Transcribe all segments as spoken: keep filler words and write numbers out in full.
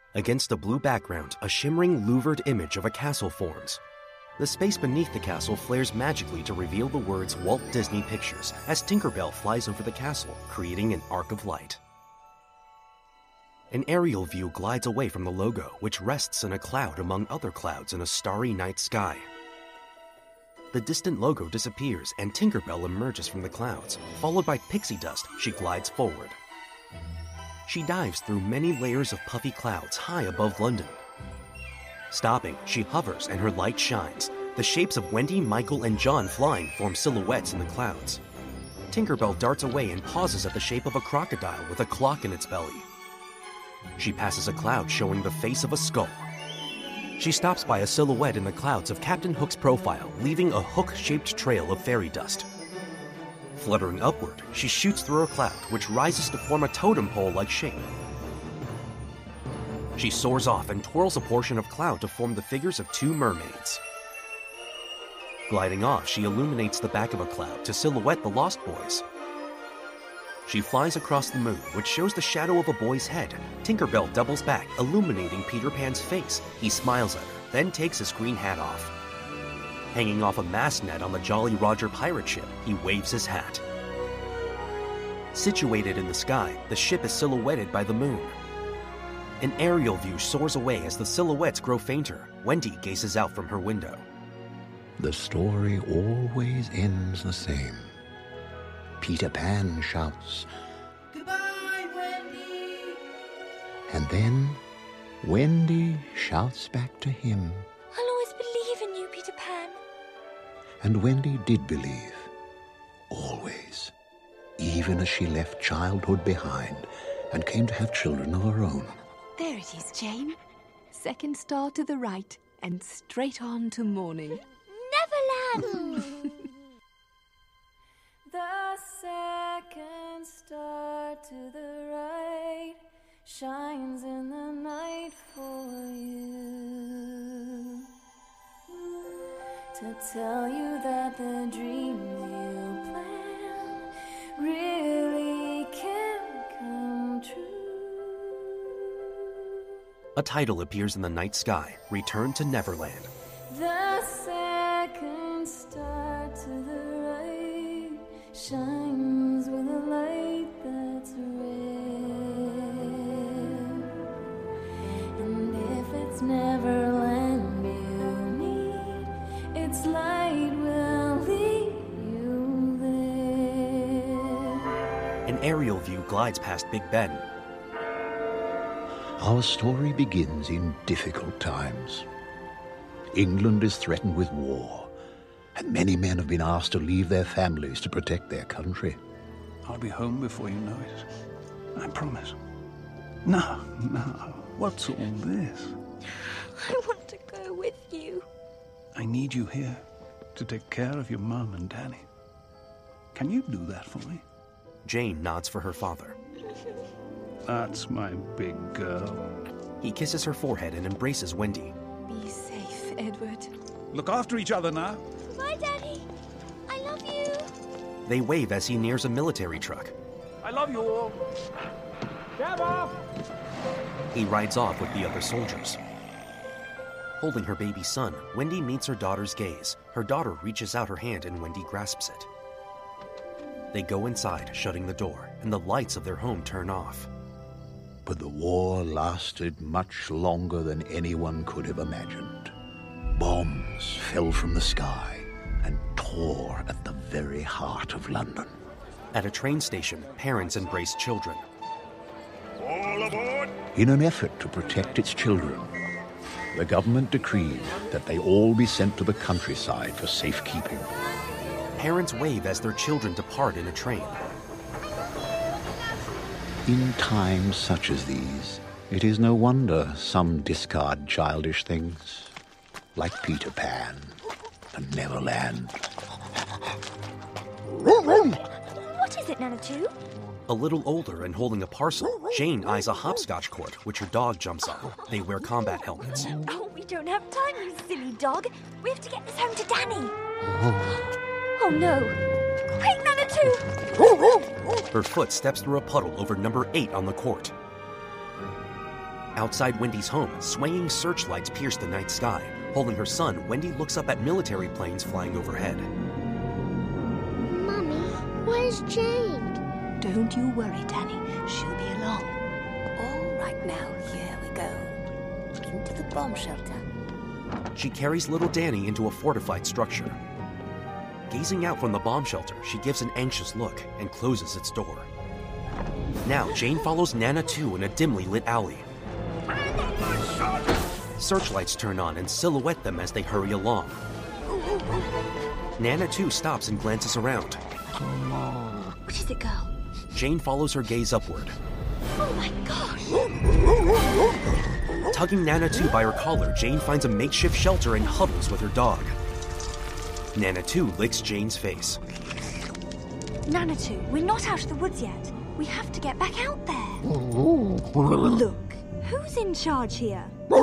Against a blue background, a shimmering, louvered image of a castle forms. The space beneath the castle flares magically to reveal the words Walt Disney Pictures as Tinker Bell flies over the castle, creating an arc of light. An aerial view glides away from the logo, which rests in a cloud among other clouds in a starry night sky. The distant logo disappears and Tinker Bell emerges from the clouds. Followed by pixie dust, she glides forward. She dives through many layers of puffy clouds high above London. Stopping, she hovers and her light shines. The shapes of Wendy, Michael, and John flying form silhouettes in the clouds. Tinker Bell darts away and pauses at the shape of a crocodile with a clock in its belly. She passes a cloud showing the face of a skull. She stops by a silhouette in the clouds of Captain Hook's profile, leaving a hook-shaped trail of fairy dust. Fluttering upward, she shoots through a cloud, which rises to form a totem pole-like shape. She soars off and twirls a portion of cloud to form the figures of two mermaids. Gliding off, she illuminates the back of a cloud to silhouette the Lost Boys. She flies across the moon, which shows the shadow of a boy's head. Tinker Bell doubles back, illuminating Peter Pan's face. He smiles at her, then takes his green hat off. Hanging off a mast net on the Jolly Roger pirate ship, he waves his hat. Situated in the sky, the ship is silhouetted by the moon. An aerial view soars away as the silhouettes grow fainter. Wendy gazes out from her window. The story always ends the same. Peter Pan shouts, "Goodbye, Wendy!" And then Wendy shouts back to him. "I'll always believe in you, Peter Pan." And Wendy did believe. Always. Even as she left childhood behind and came to have children of her own. There it is, Jane. Second star to the right and straight on to morning. Neverland! The second star to the right shines in the night for you, to tell you that the dreams you plan really can come true. A title appears in the night sky, Return to Neverland. The second star to the right shines with a light that's red. And if it's Neverland you need, its light will lead you there. An aerial view glides past Big Ben. Our story begins in difficult times. England is threatened with war, and many men have been asked to leave their families to protect their country. I'll be home before you know it. I promise. No, no. What's all this? I want to go with you. I need you here to take care of your mum and Danny. Can you do that for me? Jane nods for her father. That's my big girl. He kisses her forehead and embraces Wendy. Be safe, Edward. Look after each other now. Bye, Daddy. I love you. They wave as he nears a military truck. I love you all. Get off! He rides off with the other soldiers. Holding her baby son, Wendy meets her daughter's gaze. Her daughter reaches out her hand and Wendy grasps it. They go inside, shutting the door, and the lights of their home turn off. But the war lasted much longer than anyone could have imagined. Bombs fell from the sky and tore at the very heart of London. At a train station, parents embrace children. All aboard! In an effort to protect its children, the government decreed that they all be sent to the countryside for safekeeping. Parents wave as their children depart in a train. In times such as these, it is no wonder some discard childish things, like Peter Pan and Neverland. What is it, Nana-Two? A little older and holding a parcel, Jane eyes a hopscotch court, which her dog jumps on. They wear combat helmets. Oh, we don't have time, you silly dog. We have to get this home to Danny. Oh, no. Quick, Nana-Two! Her foot steps through a puddle over number eight on the court. Outside Wendy's home, swaying searchlights pierce the night sky. Holding her son, Wendy looks up at military planes flying overhead. Mummy, where's Jane? Don't you worry, Danny. She'll be along. All right now, here we go. Into the bomb shelter. She carries little Danny into a fortified structure. Gazing out from the bomb shelter, she gives an anxious look and closes its door. Now, Jane follows Nana two in a dimly lit alley. Searchlights turn on and silhouette them as they hurry along. Nana two stops and glances around. What is it, girl? Jane follows her gaze upward. Oh my gosh! Tugging Nana two by her collar, Jane finds a makeshift shelter and huddles with her dog. Nana two licks Jane's face. Nana two, we're not out of the woods yet. We have to get back out there. Look, who's in charge here?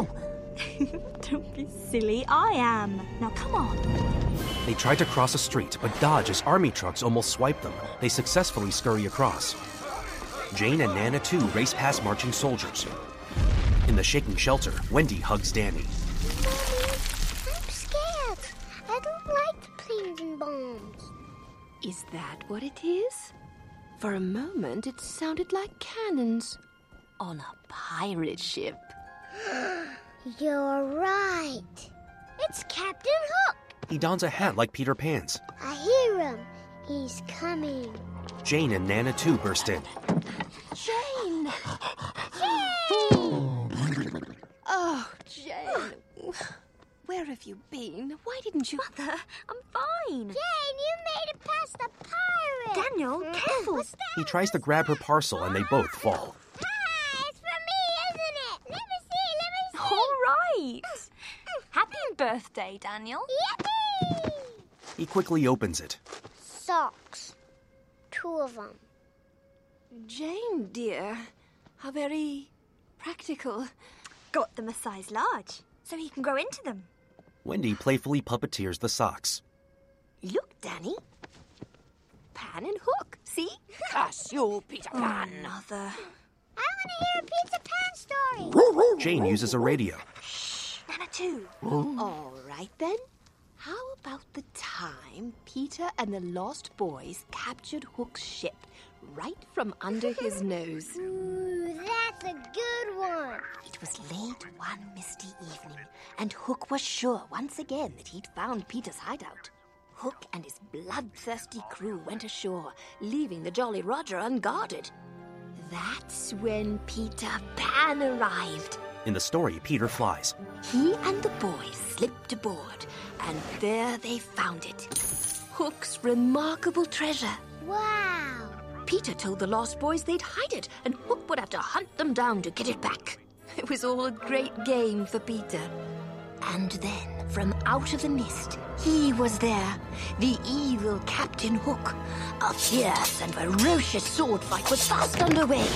Don't be silly, I am. Now come on. They try to cross a street, but dodge as army trucks almost swipe them. They successfully scurry across. Jane and Nana two race past marching soldiers. In the shaking shelter, Wendy hugs Danny. I'm scared. I don't like planes and bombs. Is that what it is? For a moment, it sounded like cannons on a pirate ship. You're right. It's Captain Hook. He dons a hat like Peter Pan's. I hear him. He's coming. Jane and Nana two burst in. Jane! Jane! Oh, Jane. Where have you been? Why didn't you... Mother, I'm fine. Jane, you made it past the pirate. Daniel, careful. What's that? He tries to grab her parcel and they both fall. Hi, it's for me, isn't it? Let me see, let me see. All right. Happy birthday, Daniel. Yippee! He quickly opens it. Socks. Two of them. Jane, dear. How very practical. Got them a size large, so he can grow into them. Wendy playfully puppeteers the socks. Look, Danny. Pan and Hook, see? Curse you, Peter Pan. Oh, Mother. I want to hear a Peter Pan story. Jane uses a radio. Nana two. All right, then. How about the time Peter and the Lost Boys captured Hook's ship right from under his nose? Ooh, that's a good one. It was late one misty evening, and Hook was sure once again that he'd found Peter's hideout. Hook and his bloodthirsty crew went ashore, leaving the Jolly Roger unguarded. That's when Peter Pan arrived. In the story, Peter flies. He and the boys slipped aboard, and there they found it. Hook's remarkable treasure. Wow. Peter told the Lost Boys they'd hide it, and Hook would have to hunt them down to get it back. It was all a great game for Peter. And then, from out of the mist, he was there, the evil Captain Hook. A fierce and ferocious sword fight was fast underway.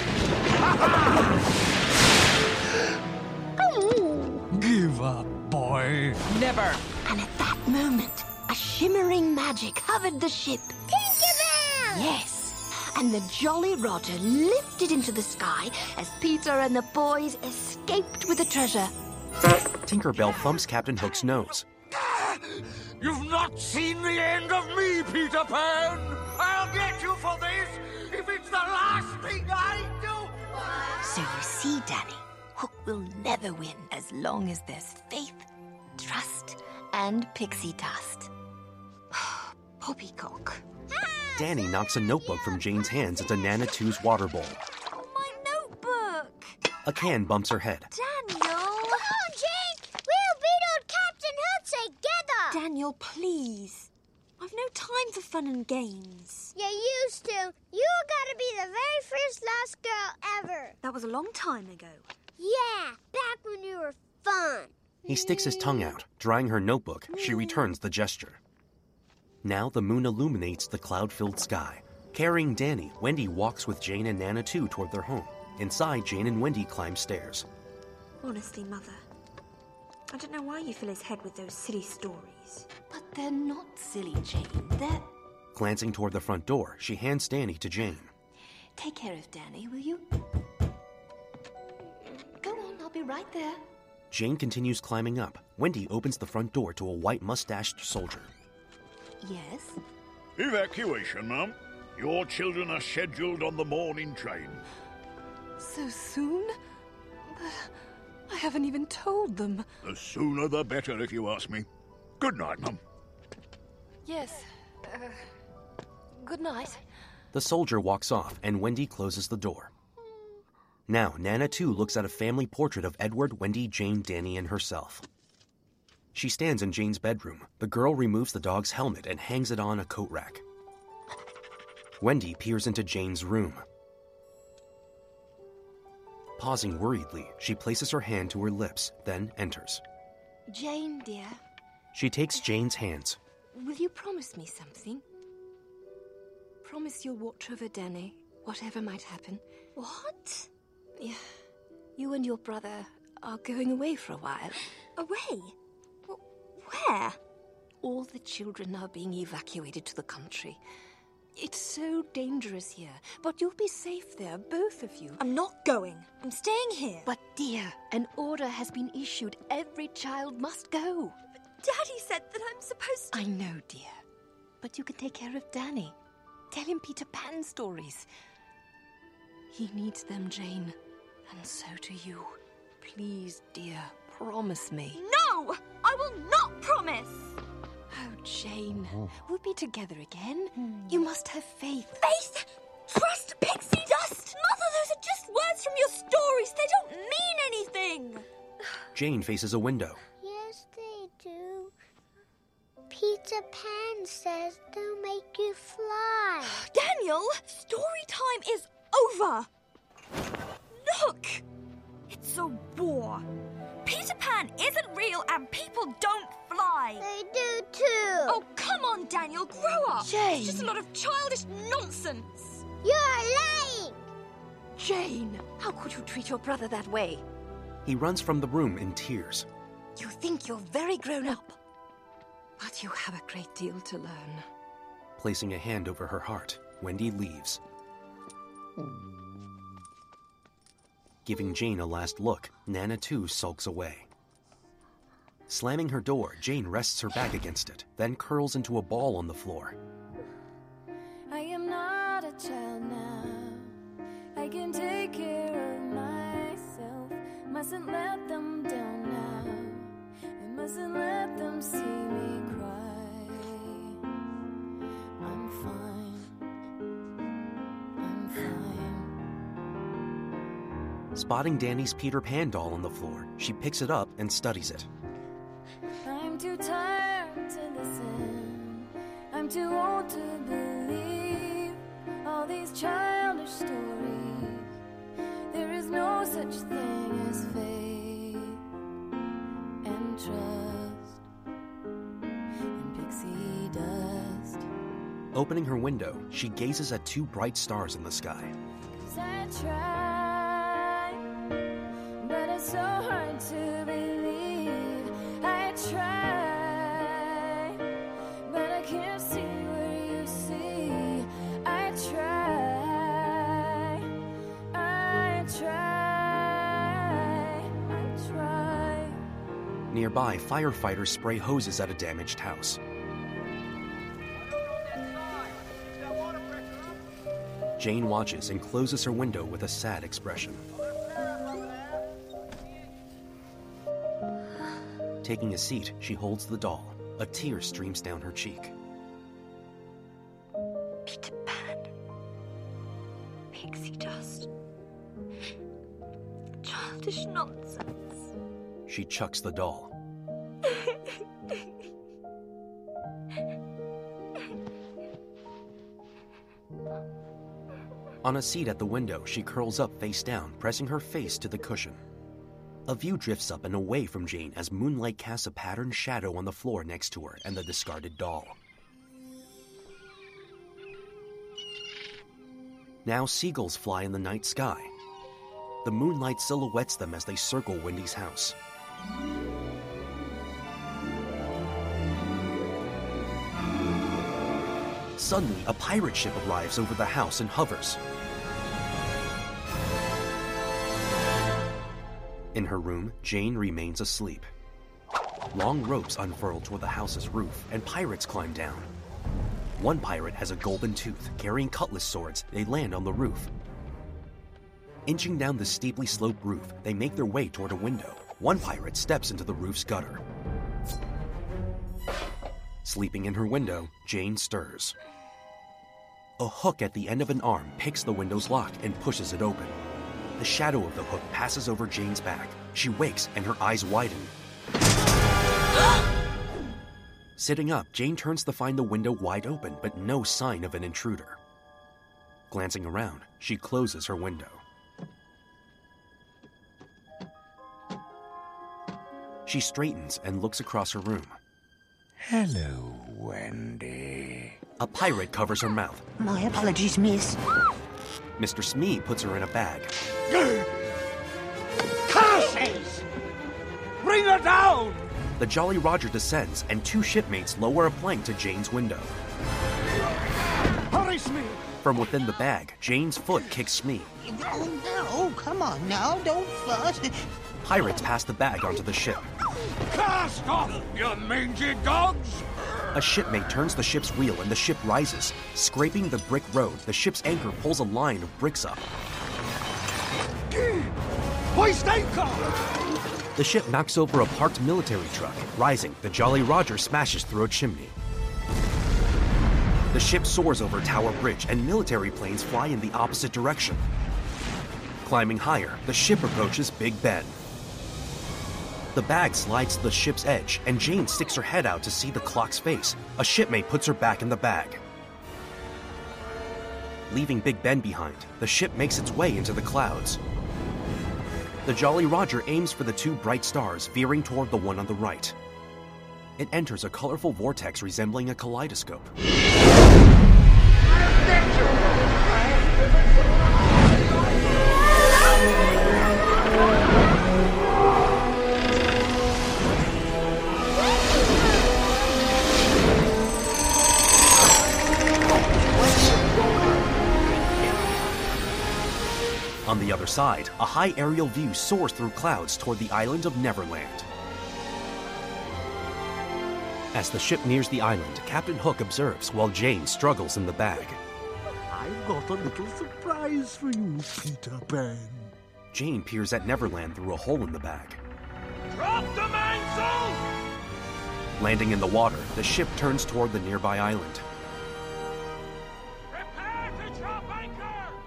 Give up, boy. Never! And at that moment, a shimmering magic hovered the ship. Tinkerbell! Yes, and the Jolly Roger lifted into the sky as Peter and the boys escaped with the treasure. Tinkerbell thumps Captain Hook's nose. You've not seen the end of me, Peter Pan! I'll get you for this, if it's the last thing I do! So you see, Danny, Hook will never win as long as there's faith, trust, and pixie dust. Poppycock. Danny knocks a notebook from Jane's hands into Nana two's water bowl. My notebook. A can bumps her head. Daniel. Come on, Jane. We'll beat old Captain Hook together. Daniel, please. I've no time for fun and games. You used to. You gotta be the very first lost girl ever. That was a long time ago. Yeah, back when you were fun. He sticks his tongue out. Drying her notebook, she returns the gesture. Now the moon illuminates the cloud-filled sky. Carrying Danny, Wendy walks with Jane and Nana two toward their home. Inside, Jane and Wendy climb stairs. Honestly, Mother, I don't know why you fill his head with those silly stories. But they're not silly, Jane. They're... Glancing toward the front door, she hands Danny to Jane. Take care of Danny, will you? Go be right there. Jane continues climbing up. Wendy opens the front door to a white mustached soldier. Yes? Evacuation, ma'am. Your children are scheduled on the morning train. So soon? But I haven't even told them. The sooner the better, if you ask me. Good night, ma'am. Yes. Uh, good night. The soldier walks off, and Wendy closes the door. Now, Nana too looks at a family portrait of Edward, Wendy, Jane, Danny, and herself. She stands in Jane's bedroom. The girl removes the dog's helmet and hangs it on a coat rack. Wendy peers into Jane's room. Pausing worriedly, she places her hand to her lips, then enters. Jane, dear. She takes Jane's hands. Will you promise me something? Promise you'll watch over Danny, whatever might happen. What? Yeah. You and your brother are going away for a while. Away? Where? All the children are being evacuated to the country. It's so dangerous here, but you'll be safe there, both of you. I'm not going. I'm staying here. But, dear, an order has been issued. Every child must go. But Daddy said that I'm supposed to... I know, dear. But you can take care of Danny. Tell him Peter Pan stories. He needs them, Jane. And so do you. Please, dear, promise me. No! I will not promise! Oh, Jane, we'll be together again. Mm. You must have faith. Faith? Trust pixie dust? Mother, those are just words from your stories. They don't mean anything. Jane faces a window. Yes, they do. Peter Pan says they'll make you fly. Daniel, story time is over. Look! It's a war. Peter Pan isn't real and people don't fly. They do too. Oh, come on, Daniel, grow up. Jane. It's just a lot of childish nonsense. You're lying. Jane, how could you treat your brother that way? He runs from the room in tears. You think you're very grown up, but you have a great deal to learn. Placing a hand over her heart, Wendy leaves. Giving Jane a last look, Nana too sulks away. Slamming her door, Jane rests her back against it, then curls into a ball on the floor. I am not a child now. I can take care of myself. Mustn't let them down now. And mustn't let them see me cry. I'm fine. I'm fine. Spotting Danny's Peter Pan doll on the floor, she picks it up and studies it. I'm too tired to listen. I'm too old to believe all these childish stories. There is no such thing as faith and trust and pixie dust. Opening her window, she gazes at two bright stars in the sky. 'Cause I try, but it's so hard to believe. I try, but I can't see where you see. I try, I try, I try. Nearby, firefighters spray hoses at a damaged house. Jane watches and closes her window with a sad expression. Taking a seat, she holds the doll. A tear streams down her cheek. Peter Pan. Pixie dust. Childish nonsense. She chucks the doll. On a seat at the window, she curls up face down, pressing her face to the cushion. A view drifts up and away from Jane as moonlight casts a patterned shadow on the floor next to her and the discarded doll. Now seagulls fly in the night sky. The moonlight silhouettes them as they circle Wendy's house. Suddenly, a pirate ship arrives over the house and hovers. In her room, Jane remains asleep. Long ropes unfurl toward the house's roof, and pirates climb down. One pirate has a golden tooth. Carrying cutlass swords, they land on the roof. Inching down the steeply sloped roof, they make their way toward a window. One pirate steps into the roof's gutter. Sleeping in her window, Jane stirs. A hook at the end of an arm picks the window's lock and pushes it open. The shadow of the hook passes over Jane's back. She wakes and her eyes widen. Sitting up, Jane turns to find the window wide open, but no sign of an intruder. Glancing around, she closes her window. She straightens and looks across her room. Hello, Wendy. A pirate covers her mouth. My apologies, miss. Mister Smee puts her in a bag. Curses! Bring her down! The Jolly Roger descends, and two shipmates lower a plank to Jane's window. Hurry, Smee! From within the bag, Jane's foot kicks Smee. Oh, no, come on now, don't fuss. Pirates pass the bag onto the ship. Cast off, you mangy dogs! A shipmate turns the ship's wheel and the ship rises. Scraping the brick road, the ship's anchor pulls a line of bricks up. Hoist anchor! The ship knocks over a parked military truck. Rising, the Jolly Roger smashes through a chimney. The ship soars over Tower Bridge, and military planes fly in the opposite direction. Climbing higher, the ship approaches Big Ben. The bag slides to the ship's edge, and Jane sticks her head out to see the clock's face. A shipmate puts her back in the bag. Leaving Big Ben behind, the ship makes its way into the clouds. The Jolly Roger aims for the two bright stars, veering toward the one on the right. It enters a colorful vortex resembling a kaleidoscope. On the other side, a high aerial view soars through clouds toward the island of Neverland. As the ship nears the island, Captain Hook observes while Jane struggles in the bag. I've got a little surprise for you, Peter Pan. Jane peers at Neverland through a hole in the bag. Drop the mainsail! Landing in the water, the ship turns toward the nearby island. Prepare to drop anchor!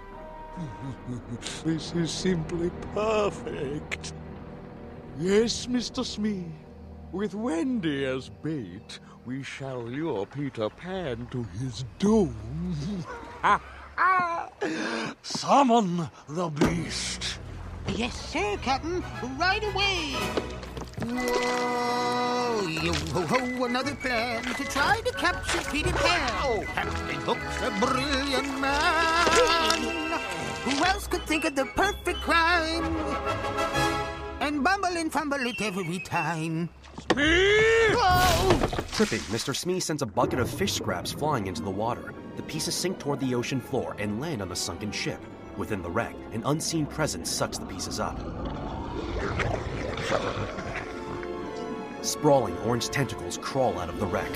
This is simply perfect. Yes, Mister Smee. With Wendy as bait, we shall lure Peter Pan to his doom. Summon the beast. Yes, sir, Captain. Right away. Whoa, yo ho ho, another plan to try to capture Peter Pan. Oh, Captain Hook's a brilliant man. Who else could think of the perfect crime? And bumble and fumble it every time. Smee! Whoa! Tripping, Mister Smee sends a bucket of fish scraps flying into the water. The pieces sink toward the ocean floor and land on a sunken ship. Within the wreck, an unseen presence sucks the pieces up. Sprawling orange tentacles crawl out of the wreck.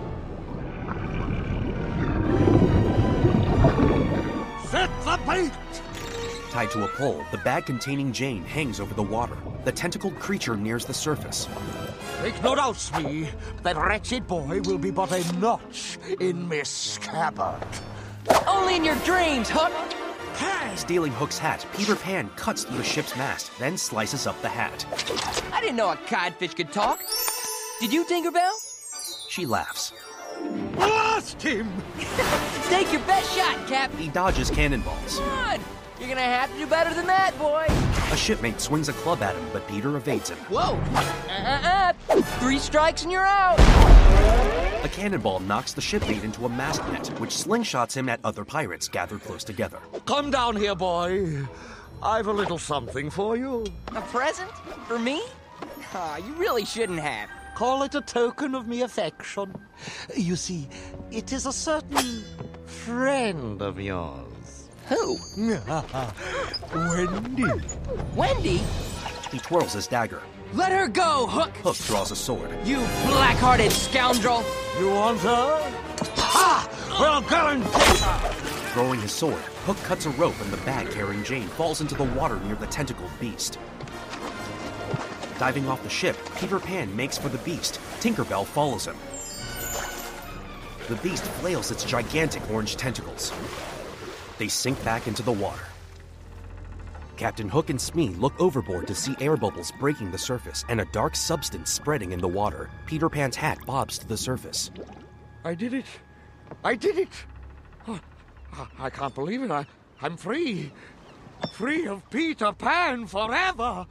Set the bait! Tied to a pole, the bag containing Jane hangs over the water. The tentacled creature nears the surface. Make no doubt, Smee, that wretched boy will be but a notch in Miss Scabbard. Only in your dreams, Hook! Stealing Hook's hat, Peter Pan cuts through the ship's mast, then slices up the hat. I didn't know a codfish could talk. Did you, Tinkerbell? She laughs. Blast him! Take your best shot, Cap. He dodges cannonballs. Come on! You're gonna have to do better than that, boy. A shipmate swings a club at him, but Peter evades him. Whoa! Uh-uh-uh! Three strikes and you're out! A cannonball knocks the shipmate into a mast net, which slingshots him at other pirates gathered close together. Come down here, boy. I've a little something for you. A present? For me? Aw, oh, you really shouldn't have. Call it a token of me affection. You see, it is a certain friend of yours. Who? Wendy. Wendy? He twirls his dagger. Let her go, Hook! Hook draws a sword. You black-hearted scoundrel! You want her? Ha! Well, go and take her! Throwing his sword, Hook cuts a rope and the bag carrying Jane falls into the water near the tentacled beast. Diving off the ship, Peter Pan makes for the beast. Tinkerbell follows him. The beast flails its gigantic orange tentacles. They sink back into the water. Captain Hook and Smee look overboard to see air bubbles breaking the surface and a dark substance spreading in the water. Peter Pan's hat bobs to the surface. I did it. I did it. Oh, I can't believe it. I, I'm free. Free of Peter Pan forever.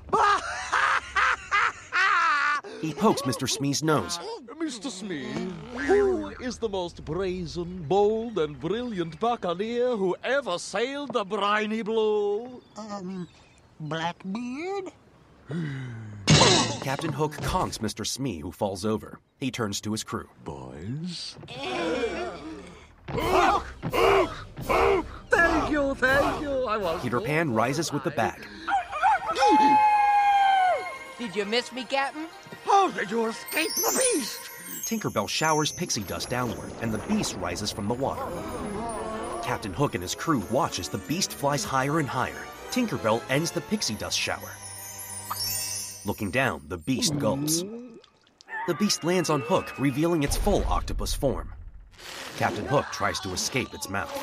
He pokes Mister Smee's nose. Mister Smee, who is the most brazen, bold, and brilliant buccaneer who ever sailed the briny blue? Um, Blackbeard? Captain Hook conks Mister Smee, who falls over. He turns to his crew. Boys? Hook! Hook! Hook! Thank you, thank you. I was Peter Pan rises with the bag. Did you miss me, Captain? How did you escape the beast? Tinkerbell showers pixie dust downward, and the beast rises from the water. Captain Hook and his crew watch as the beast flies higher and higher. Tinkerbell ends the pixie dust shower. Looking down, the beast gulps. The beast lands on Hook, revealing its full octopus form. Captain Hook tries to escape its mouth.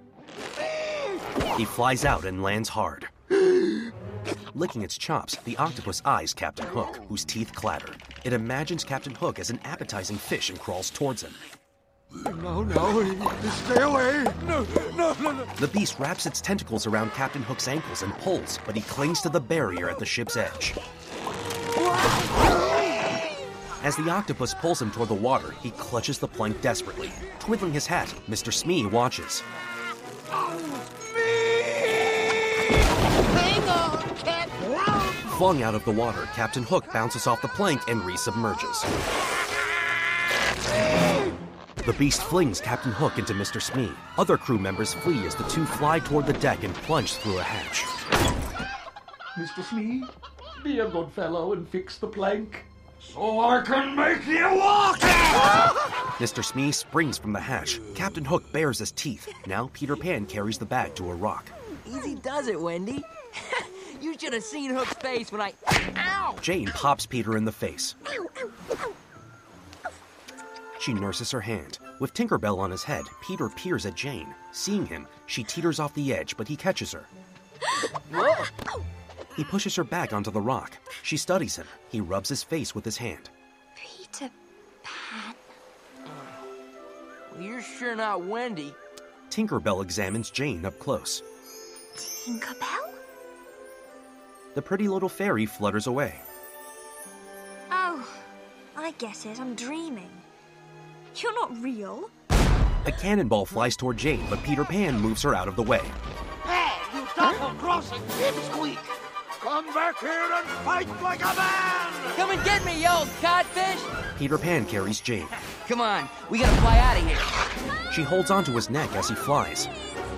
He flies out and lands hard. Licking its chops, the octopus eyes Captain Hook, whose teeth clatter. It imagines Captain Hook as an appetizing fish and crawls towards him. No, no, stay away. No, no, no, no. The beast wraps its tentacles around Captain Hook's ankles and pulls, but he clings to the barrier at the ship's edge. As the octopus pulls him toward the water, he clutches the plank desperately. Twiddling his hat, Mister Smee watches. Flung out of the water, Captain Hook bounces off the plank and resubmerges. The beast flings Captain Hook into Mister Smee. Other crew members flee as the two fly toward the deck and plunge through a hatch. Mister Smee, be a good fellow and fix the plank, so I can make you walk! Mister Smee springs from the hatch. Captain Hook bares his teeth. Now Peter Pan carries the bag to a rock. Easy does it, Wendy. You should have seen Hook's face when I... Ow! Jane pops Peter in the face. She nurses her hand. With Tinkerbell on his head, Peter peers at Jane. Seeing him, she teeters off the edge, but he catches her. Whoa. He pushes her back onto the rock. She studies him. He rubs his face with his hand. Peter Pan. Well, you're sure not Wendy. Tinkerbell examines Jane up close. Tinkerbell? The pretty little fairy flutters away. Oh, I get it. I'm dreaming. You're not real. A cannonball flies toward Jane, but Peter Pan moves her out of the way. Hey, you double-crossing pipsqueak! Come back here and fight like a man! Come and get me, you old codfish! Peter Pan carries Jane. Come on, we gotta fly out of here. She holds onto his neck as he flies.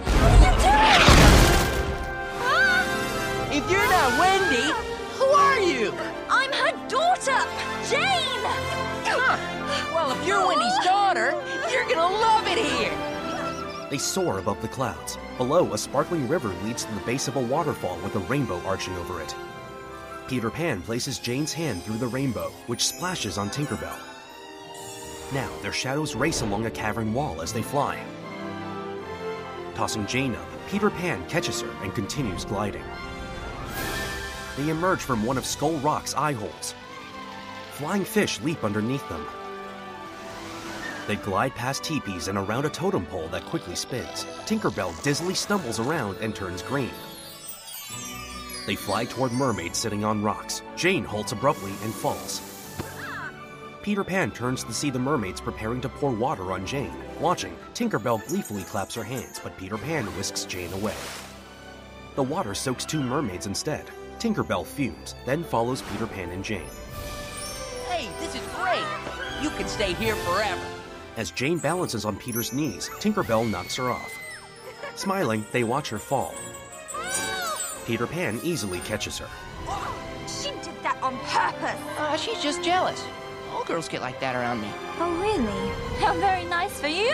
If you're not Wendy, who are you? I'm her daughter, Jane! Huh. Well, if you're Wendy's daughter, you're gonna love it here! They soar above the clouds. Below, a sparkling river leads to the base of a waterfall with a rainbow arching over it. Peter Pan places Jane's hand through the rainbow, which splashes on Tinkerbell. Now, their shadows race along a cavern wall as they fly. Tossing Jane up, Peter Pan catches her and continues gliding. They emerge from one of Skull Rock's eye holes. Flying fish leap underneath them. They glide past teepees and around a totem pole that quickly spins. Tinkerbell dizzily stumbles around and turns green. They fly toward mermaids sitting on rocks. Jane halts abruptly and falls. Peter Pan turns to see the mermaids preparing to pour water on Jane. Watching, Tinkerbell gleefully claps her hands, but Peter Pan whisks Jane away. The water soaks two mermaids instead. Tinkerbell fumes, then follows Peter Pan and Jane. Hey, this is great! You can stay here forever. As Jane balances on Peter's knees, Tinkerbell knocks her off. Smiling, they watch her fall. Peter Pan easily catches her. She did that on purpose. Uh, she's just jealous. All girls get like that around me. Oh, really? How very nice for you.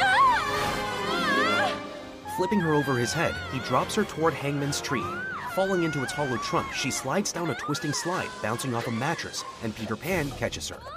Flipping her over his head, he drops her toward Hangman's tree. Falling into its hollow trunk, she slides down a twisting slide, bouncing off a mattress, and Peter Pan catches her.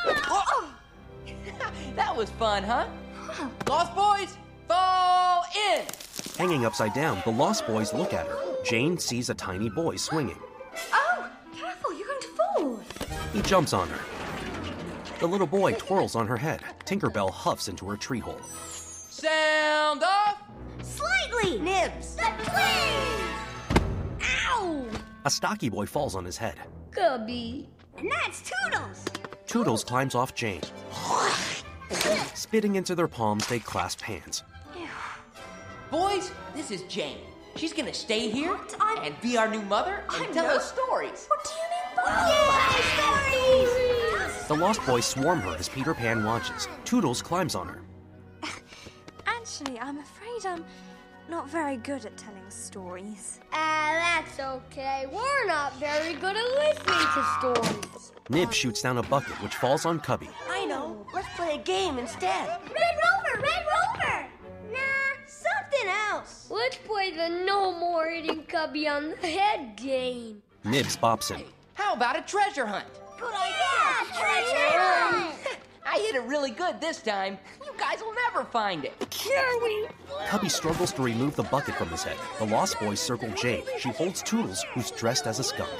That was fun, huh? Lost Boys, fall in! Hanging upside down, the Lost Boys look at her. Jane sees a tiny boy swinging. Oh, careful, you're going to fall. He jumps on her. The little boy twirls on her head. Tinkerbell huffs into her tree hole. Sound off! Slightly! Nibs! The twins! Ow! A stocky boy falls on his head. Gubby. And that's Toodles! Toodles climbs off Jane. Spitting into their palms, they clasp hands. Boys, this is Jane. She's gonna stay here What? I'm- and be our new mother and I'm tell not- us stories. What do you mean by stories? The Lost Boys swarm her as Peter Pan watches. Toodles climbs on her. Actually, I'm afraid I'm not very good at telling stories. Ah, that's okay. We're not very good at listening to stories. Nib shoots down a bucket, which falls on Cubby. I know. Let's play a game instead. Red Rover! Red Rover! Nah, something else. Let's play the no more hitting Cubby on the head game. Nibs bops him. How about a treasure hunt? Good idea! Treasure hunt! I hit it really good this time. You guys will never find it. Can we? Cubby struggles to remove the bucket from his head. The Lost Boys circle Jane. She holds Toodles, who's dressed as a skunk.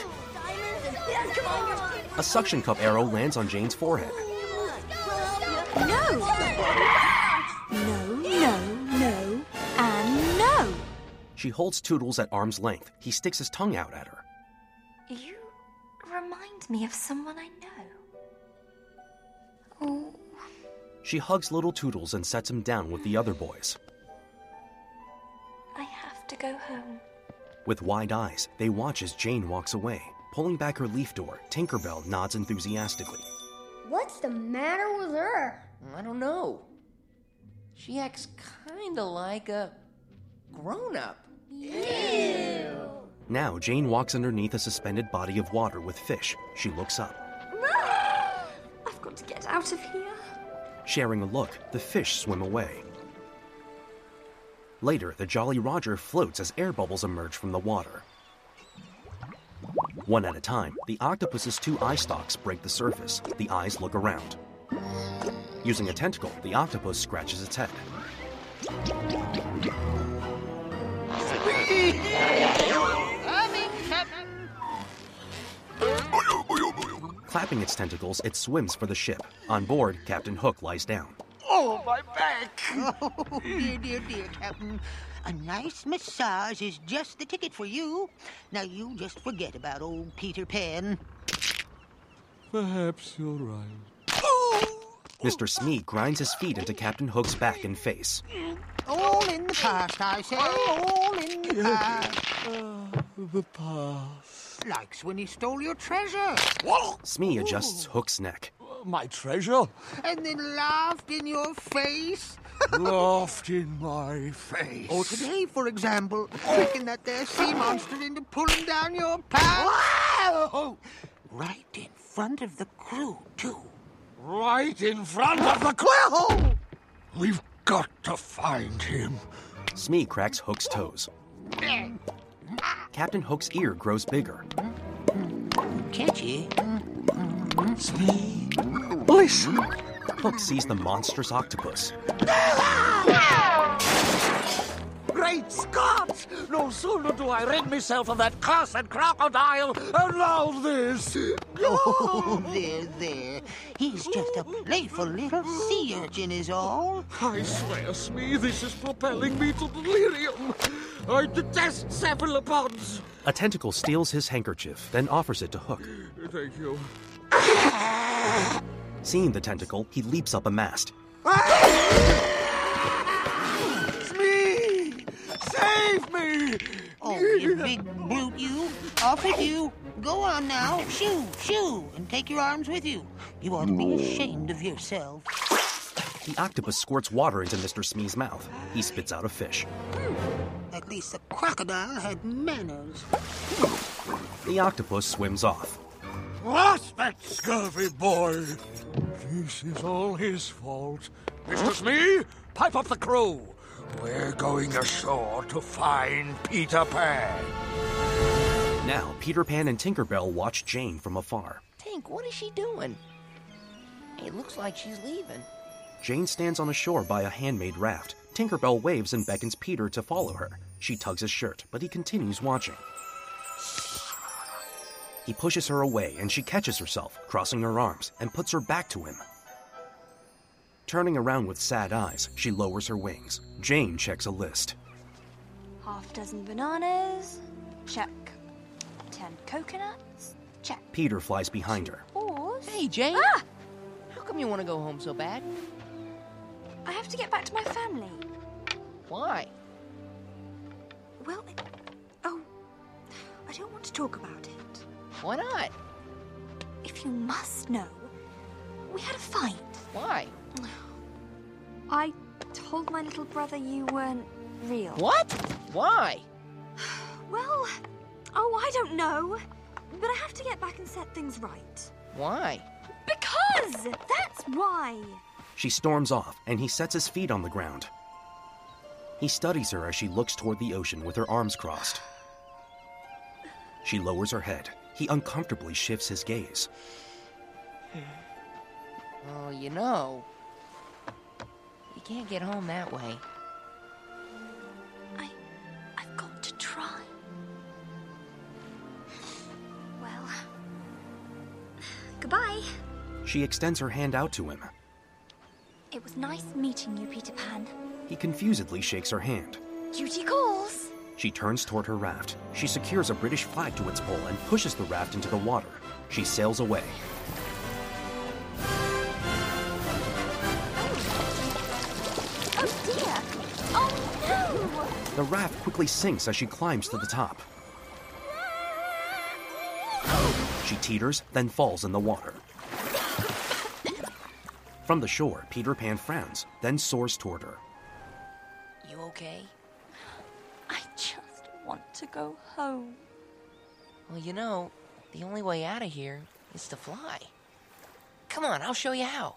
A suction cup arrow lands on Jane's forehead. No! No, no, no, and no! She holds Toodles at arm's length. He sticks his tongue out at her. You remind me of someone I know. Oh. She hugs little Toodles and sets him down with the other boys. I have to go home. With wide eyes, they watch as Jane walks away. Pulling back her leaf door, Tinkerbell nods enthusiastically. What's the matter with her? I don't know. She acts kinda like a grown-up. Ew. Now, Jane walks underneath a suspended body of water with fish. She looks up. I've got to get out of here. Sharing a look, the fish swim away. Later, the Jolly Roger floats as air bubbles emerge from the water. One at a time, the octopus's two eye stalks break the surface. The eyes look around. Using a tentacle, the octopus scratches its head. Clapping its tentacles, it swims for the ship. On board, Captain Hook lies down. Oh, my back! Oh, dear, dear, dear, Captain. A nice massage is just the ticket for you. Now you just forget about old Peter Pan. Perhaps you're right. Mister Smee grinds his feet into Captain Hook's back and face. All in the past, I say. All in the past. Uh, the past. Likes when he stole your treasure. Smee adjusts Hook's neck. My treasure? And then laughed in your face. Laughed in my face. Or today, for example, tricking that there sea monster into pulling down your pants. Right in front of the crew, too. Right in front of the crew! We've got to find him. Smee cracks Hook's toes. Captain Hook's ear grows bigger. Catchy. Smee, listen. Hook sees the monstrous octopus. Great Scott! No sooner do I rid myself of that cursed crocodile, and now this! Oh, there, there. He's just a playful little sea urchin is all. I swear, Smee, this is propelling me to delirium. I detest cephalopods. A tentacle steals his handkerchief, then offers it to Hook. Thank you. Seeing the tentacle, he leaps up a mast. Smee! Save me! Oh, you big brute, you. Off with you. Go on now. Shoo, shoo, and take your arms with you. You ought to be ashamed of yourself. The octopus squirts water into Mister Smee's mouth. He spits out a fish. At least the crocodile had manners. The octopus swims off. What's that scurvy boy? This is all his fault. Mister Smee, pipe up the crew. We're going ashore to find Peter Pan. Now, Peter Pan and Tinkerbell watch Jane from afar. Tink, what is she doing? It looks like she's leaving. Jane stands on the shore by a handmade raft. Tinkerbell waves and beckons Peter to follow her. She tugs his shirt, but he continues watching. He pushes her away, and she catches herself, crossing her arms, and puts her back to him. Turning around with sad eyes, she lowers her wings. Jane checks a list. Half dozen bananas. Check. Ten coconuts. Check. Peter flies behind her. Horse. Hey, Jane. Ah! How come you want to go home so bad? I have to get back to my family. Why? Well, it... oh, I don't want to talk about it. Why not? If you must know, we had a fight. Why? I told my little brother you weren't real. What? Why? Well, oh, I don't know. But I have to get back and set things right. Why? Because! That's why! She storms off, and he sets his feet on the ground. He studies her as she looks toward the ocean with her arms crossed. She lowers her head. He uncomfortably shifts his gaze. Oh, you know, you can't get home that way. I... I've got to try. Well... Goodbye. She extends her hand out to him. It was nice meeting you, Peter Pan. He confusedly shakes her hand. Duty calls. She turns toward her raft. She secures a British flag to its pole and pushes the raft into the water. She sails away. Oh dear! Oh no! The raft quickly sinks as she climbs to the top. She teeters, then falls in the water. From the shore, Peter Pan frowns, then soars toward her. You okay? I just want to go home. Well, you know, the only way out of here is to fly. Come on, I'll show you how.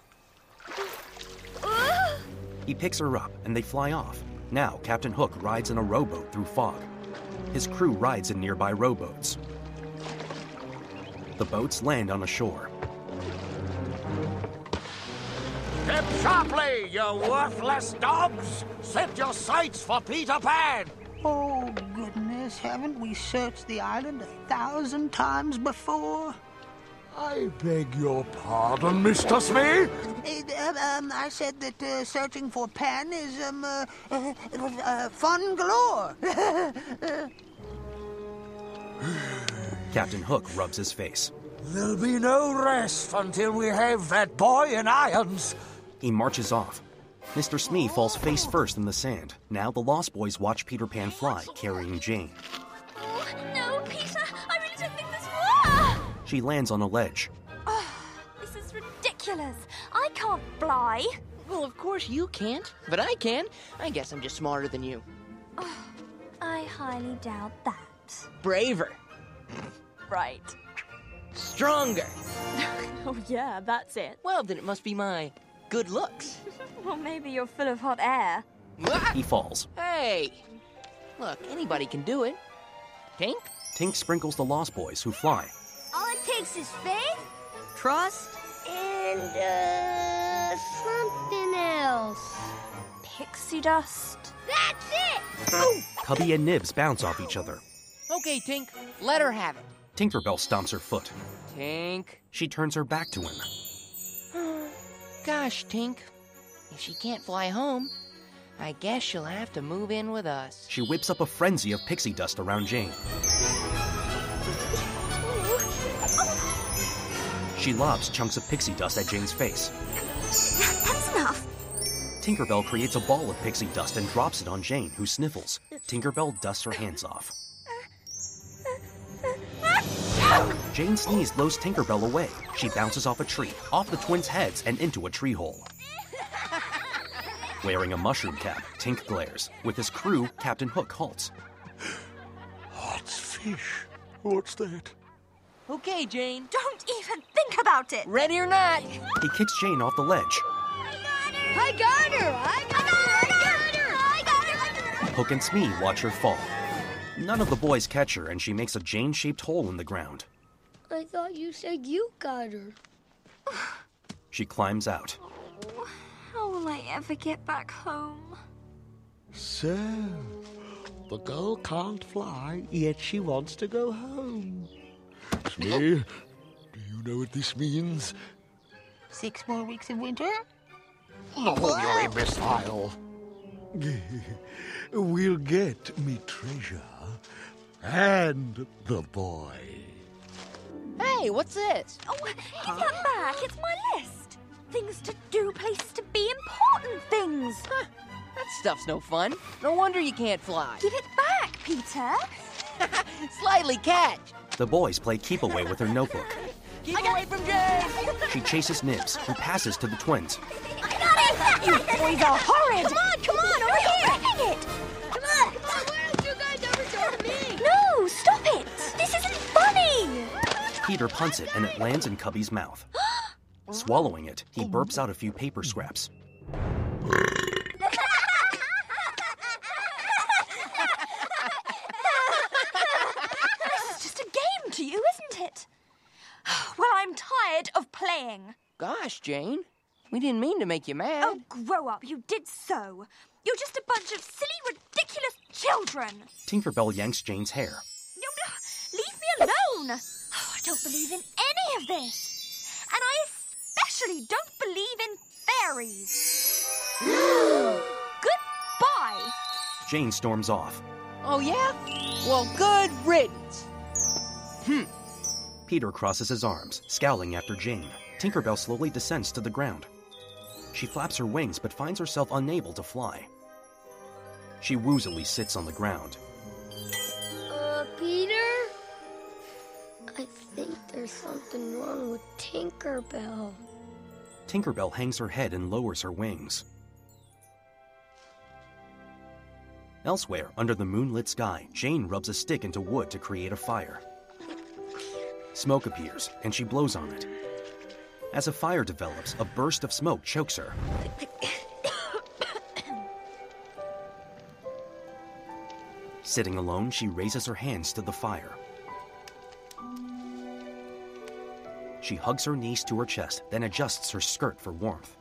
He picks her up, and they fly off. Now, Captain Hook rides in a rowboat through fog. His crew rides in nearby rowboats. The boats land on a shore. Step sharply, you worthless dogs! Set your sights for Peter Pan! Oh, goodness, haven't we searched the island a thousand times before? I beg your pardon, Mister Smee? Uh, um, I said that uh, searching for Pan is, um, uh, uh, uh, fun galore. Captain Hook rubs his face. There'll be no rest until we have that boy in irons. He marches off. Mister Smee falls face first in the sand. Now the Lost Boys watch Peter Pan fly, carrying Jane. Oh, no, Peter! I really don't think this will. She lands on a ledge. Oh, this is ridiculous. I can't fly. Well, of course you can't, but I can. I guess I'm just smarter than you. Oh, I highly doubt that. Braver. Right. Stronger. Oh, yeah, that's it. Well, then it must be my good looks. Well, maybe you're full of hot air. He falls. Hey! Look, anybody can do it. Tink? Tink sprinkles the Lost Boys, who fly. All it takes is faith, Trust, and, uh, something else. Pixie dust. That's it! Oh! Cubby and Nibs bounce off each other. Okay, Tink, let her have it. Tinkerbell stomps her foot. Tink. She turns her back to him. Gosh, Tink. If she can't fly home, I guess she'll have to move in with us. She whips up a frenzy of pixie dust around Jane. She lobs chunks of pixie dust at Jane's face. That's enough. Tinkerbell creates a ball of pixie dust and drops it on Jane, who sniffles. Tinkerbell dusts her hands off. Jane sneeze blows Tinkerbell away. She bounces off a tree, off the twins' heads, and into a tree hole. Wearing a mushroom cap, Tink glares. With his crew, Captain Hook halts. What's fish? What's that? Okay, Jane. Don't even think about it. Ready or not. He kicks Jane off the ledge. I got her! I got her! I got her! I got her! I got her! Hook and Smee watch her fall. None of the boys catch her, and she makes a Jane-shaped hole in the ground. I thought you said you got her. She climbs out. Oh, how will I ever get back home? So, the girl can't fly, yet she wants to go home. Smee, do you know what this means? Six more weeks of winter? Oh, you're imbecile. We'll get me treasure and the boy. Hey, what's this? Oh, give that back. It's my list. Things to do, places to be, important things. Huh. That stuff's no fun. No wonder you can't fly. Give it back, Peter. Slightly catch. The boys play keep away with her notebook. Keep away from Jane. She chases Nibs, who passes to the twins. I got it! You boys are horrid! Come on, come on, over here! Wrecking it! Come on! Come on, where else you guys ever told me? No, stop it! This isn't funny! Peter punts it, and it lands in Cubby's mouth. Swallowing it, he burps out a few paper scraps. This is just a game to you, isn't it? Well, I'm tired of playing. Gosh, Jane. We didn't mean to make you mad. Oh, grow up. You did so. You're just a bunch of silly, ridiculous children. Tinkerbell yanks Jane's hair. No, no, leave me alone. Oh, I don't believe in any of this. And I especially don't believe in fairies. Goodbye. Jane storms off. Oh, yeah? Well, good riddance. Hmm. Peter crosses his arms, scowling after Jane. Tinkerbell slowly descends to the ground. She flaps her wings but finds herself unable to fly. She woozily sits on the ground. Uh, Peter? I think there's something wrong with Tinkerbell. Tinkerbell hangs her head and lowers her wings. Elsewhere, under the moonlit sky, Jane rubs a stick into wood to create a fire. Smoke appears, and she blows on it. As a fire develops, a burst of smoke chokes her. Sitting alone, she raises her hands to the fire. She hugs her knees to her chest, then adjusts her skirt for warmth.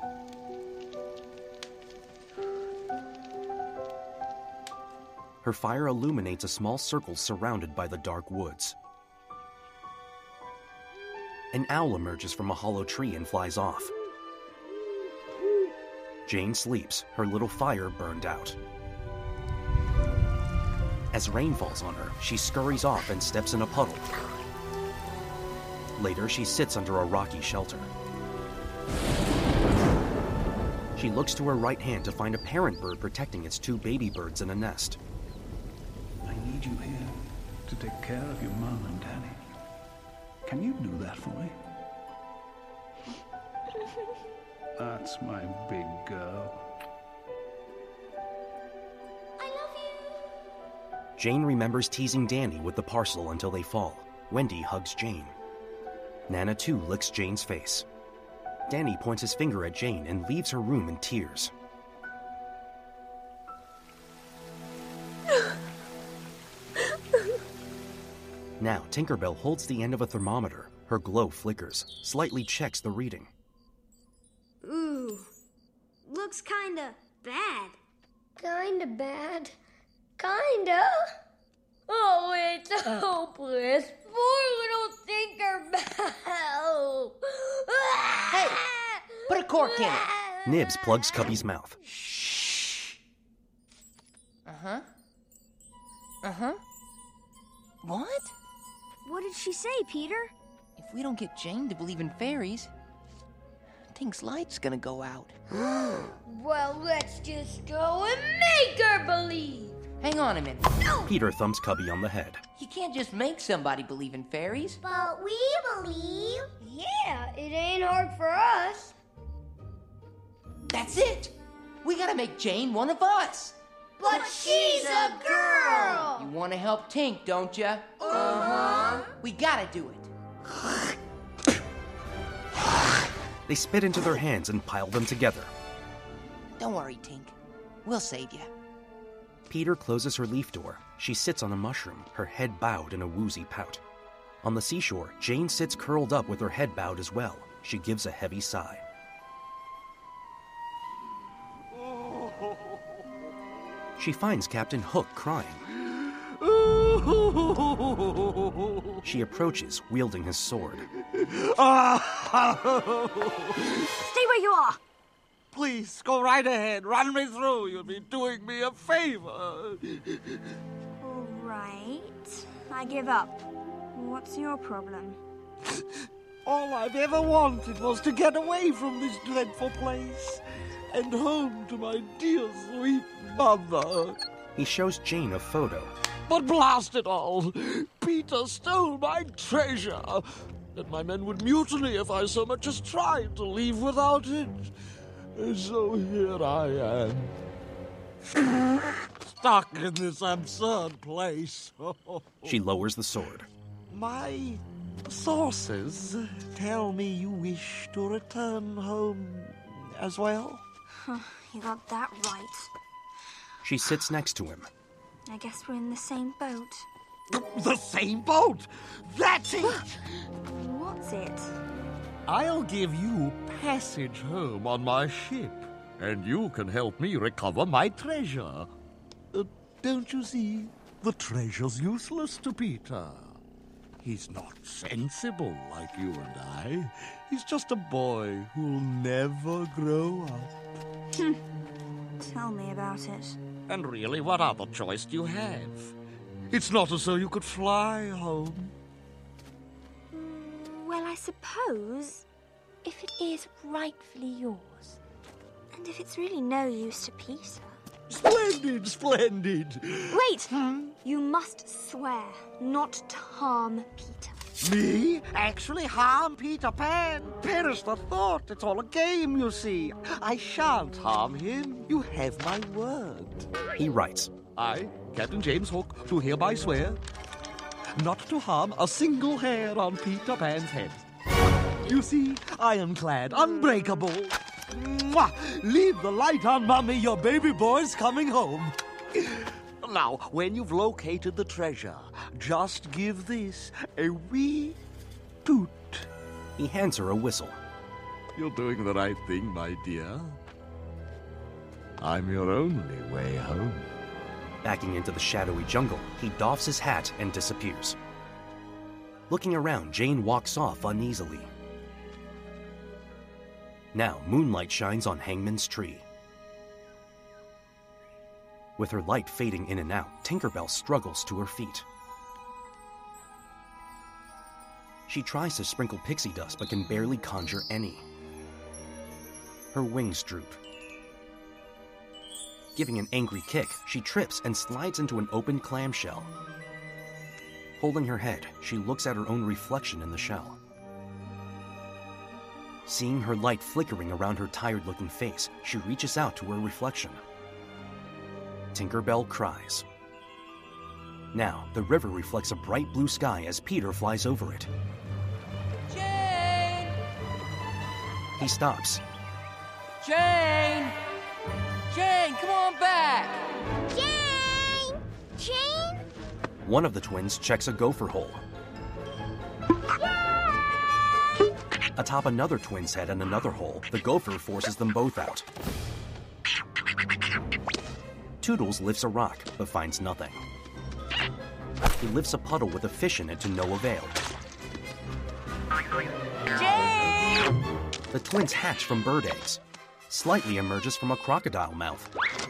Her fire illuminates a small circle surrounded by the dark woods. An owl emerges from a hollow tree and flies off. Jane sleeps, her little fire burned out. As rain falls on her, she scurries off and steps in a puddle. Later, she sits under a rocky shelter. She looks to her right hand to find a parent bird protecting its two baby birds in a nest. I need you here to take care of your mom and daddy. Can you do that for me? That's my big girl. I love you. Jane remembers teasing Danny with the parcel until they fall. Wendy hugs Jane. Nana, too, licks Jane's face. Danny points his finger at Jane and leaves her room in tears. Now, Tinkerbell holds the end of a thermometer. Her glow flickers, slightly checks the reading. Ooh, looks kinda bad. Kinda bad? Kinda? Oh, it's hopeless. Poor little Tinkerbell. Hey, put a cork in it. Nibs plugs Cubby's mouth. Uh-huh. Uh-huh. What? What did she say, Peter? If we don't get Jane to believe in fairies, Tink's light's gonna go out. Well, let's just go and make her believe. Hang on a minute. No! Peter thumps Cubby on the head. You can't just make somebody believe in fairies. But we believe. Yeah, it ain't hard for us. That's it. We gotta make Jane one of us. But she's a girl! You want to help Tink, don't you? Uh-huh. We gotta do it. They spit into their hands and pile them together. Don't worry, Tink. We'll save you. Peter closes her leaf door. She sits on a mushroom, her head bowed in a woozy pout. On the seashore, Jane sits curled up with her head bowed as well. She gives a heavy sigh. She finds Captain Hook crying. She approaches, wielding his sword. Stay where you are! Please, go right ahead. Run me through. You'll be doing me a favor. All right. I give up. What's your problem? All I've ever wanted was to get away from this dreadful place and home to my dear sweet mother. He shows Jane a photo. But blast it all! Peter stole my treasure, and my men would mutiny if I so much as tried to leave without it. And so here I am, stuck in this absurd place. She lowers the sword. My sources tell me you wish to return home as well. You got that right. She sits next to him. I guess we're in the same boat. The same boat? That's it! What's it? I'll give you passage home on my ship, and you can help me recover my treasure. Uh, don't you see? The treasure's useless to Peter. He's not sensible like you and I. He's just a boy who'll never grow up. Hmm. Tell me about it. And really, what other choice do you have? It's not as though you could fly home. Well, I suppose if it is rightfully yours, and if it's really no use to Peter. Splendid, splendid. Wait! You must swear not to harm Peter. Me? Actually harm Peter Pan? Perish the thought. It's all a game, you see. I shan't harm him. You have my word. He writes. I, Captain James Hook, do hereby swear not to harm a single hair on Peter Pan's head. You see, ironclad, unbreakable. Mwah! Leave the light on, Mummy. Your baby boy's coming home. Now, when you've located the treasure, just give this a wee toot. He hands her a whistle. You're doing the right thing, my dear. I'm your only way home. Backing into the shadowy jungle, he doffs his hat and disappears. Looking around, Jane walks off uneasily. Now, moonlight shines on Hangman's tree. With her light fading in and out, Tinkerbell struggles to her feet. She tries to sprinkle pixie dust but can barely conjure any. Her wings droop. Giving an angry kick, she trips and slides into an open clamshell. Holding her head, she looks at her own reflection in the shell. Seeing her light flickering around her tired-looking face, she reaches out to her reflection. Tinkerbell cries. Now, the river reflects a bright blue sky as Peter flies over it. Jane! He stops. Jane! Jane, come on back! Jane! Jane? One of the twins checks a gopher hole. Atop another twin's head and another hole, the gopher forces them both out. Toodles lifts a rock, but finds nothing. He lifts a puddle with a fish in it to no avail. Jane! The twins hatch from bird eggs. Slightly emerges from a crocodile mouth.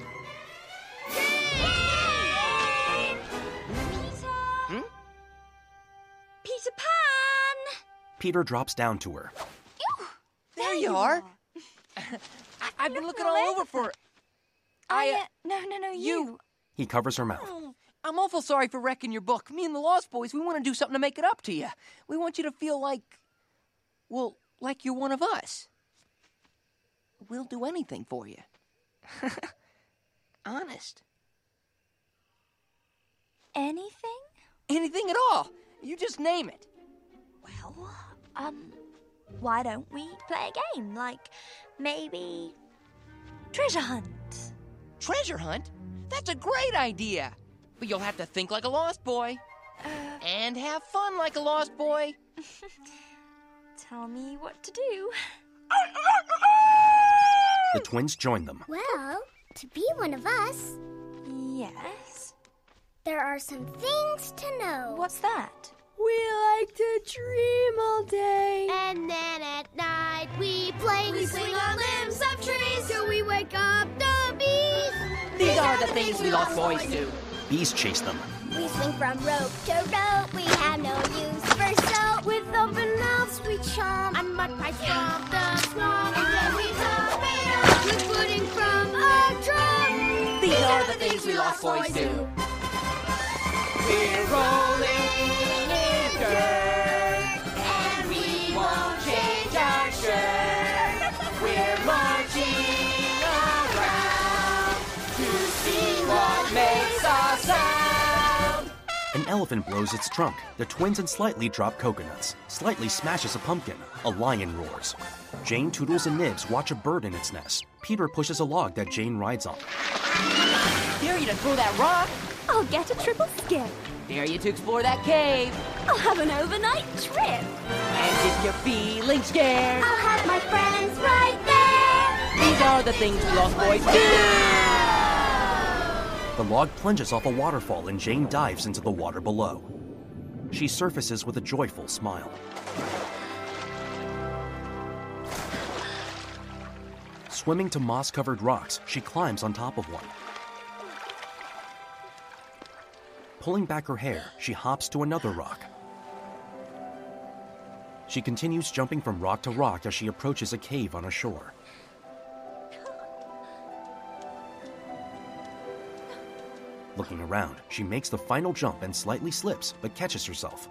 Hmm? Peter Pan! Peter drops down to her. Ew, there, there you are. are. I, I've been looking all over for... I, uh, no, no, no, you. you. He covers her mouth. I'm awful sorry for wrecking your book. Me and the Lost Boys, we want to do something to make it up to you. We want you to feel like, well, like you're one of us. We'll do anything for you. Honest. anything? Anything at all. You just name it. Well, um, why don't we play a game? Like, maybe treasure hunt. Treasure hunt? That's a great idea. But you'll have to think like a lost boy. Uh, and have fun like a lost boy. Tell me what to do. The twins join them. Well, to be one of us... Yes? There are some things to know. What's that? We like to dream all day. And then at night we play. We, we swing on limbs of trees till we wake up the bees. These, These are the things we lost boys do. Bees chase them. We swing from rope to rope. We have no use for soap. With open mouths we chomp on mud pipes from the swamp. And then we top it up with pudding from a drum. These, These are the things we lost boys do. We're rolling in dirt, and we won't change our shirt. We're marching around to see what makes us sound. An elephant blows its trunk. The twins and Slightly drop coconuts. Slightly smashes a pumpkin. A lion roars. Jane, Toodles, and Nibs watch a bird in its nest. Peter pushes a log that Jane rides on. Dare you to throw that rock? I'll get a triple skip. Dare you to explore that cave? I'll have an overnight trip. And if you're feeling scared, I'll have my friends right there. These are the things we lost boys do. The log plunges off a waterfall and Jane dives into the water below. She surfaces with a joyful smile. Swimming to moss-covered rocks, she climbs on top of one. Pulling back her hair, she hops to another rock. She continues jumping from rock to rock as she approaches a cave on a shore. Looking around, she makes the final jump and slightly slips, but catches herself.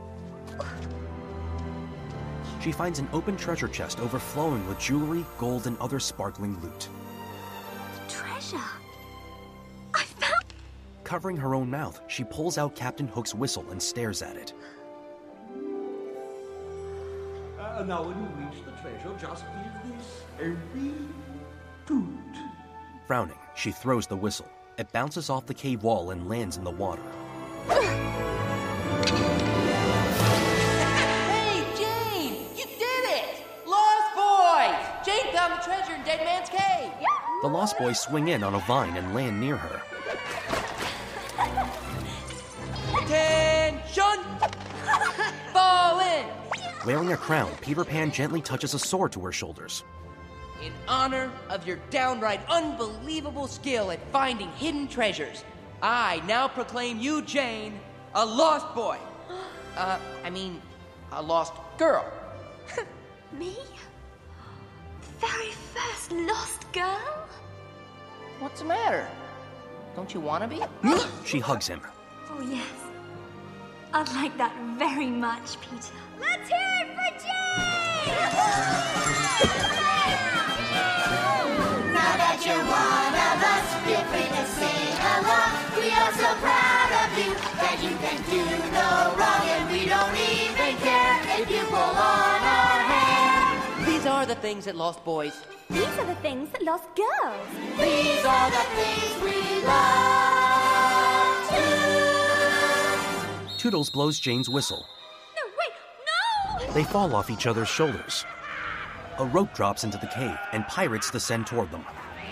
She finds an open treasure chest overflowing with jewelry, gold, and other sparkling loot. Treasure? Covering her own mouth, she pulls out Captain Hook's whistle and stares at it. Uh, now when you reach the treasure, just give this a wee toot. Frowning, she throws the whistle. It bounces off the cave wall and lands in the water. Hey, Jane! You did it! Lost boys! Jane found the treasure in Dead Man's Cave! The Lost Boys swing in on a vine and land near her. Attention! Fall in! Wearing a crown, Peter Pan gently touches a sword to her shoulders. In honor of your downright unbelievable skill at finding hidden treasures, I now proclaim you, Jane, a lost boy. Uh, I mean, a lost girl. Me? The very first lost girl? What's the matter? Don't you want to be? She hugs him. Oh, yes. I'd like that very much, Peter. Let's hear it for Jane! Now that you're one of us, feel free to sing along. We are so proud of you that you can do no wrong, and we don't even care if you pull on our hair. These are the things that lost boys. These are the things that lost girls. These are the things we love to. Toodles blows Jane's whistle. No, wait, no! They fall off each other's shoulders. A rope drops into the cave, and pirates descend toward them.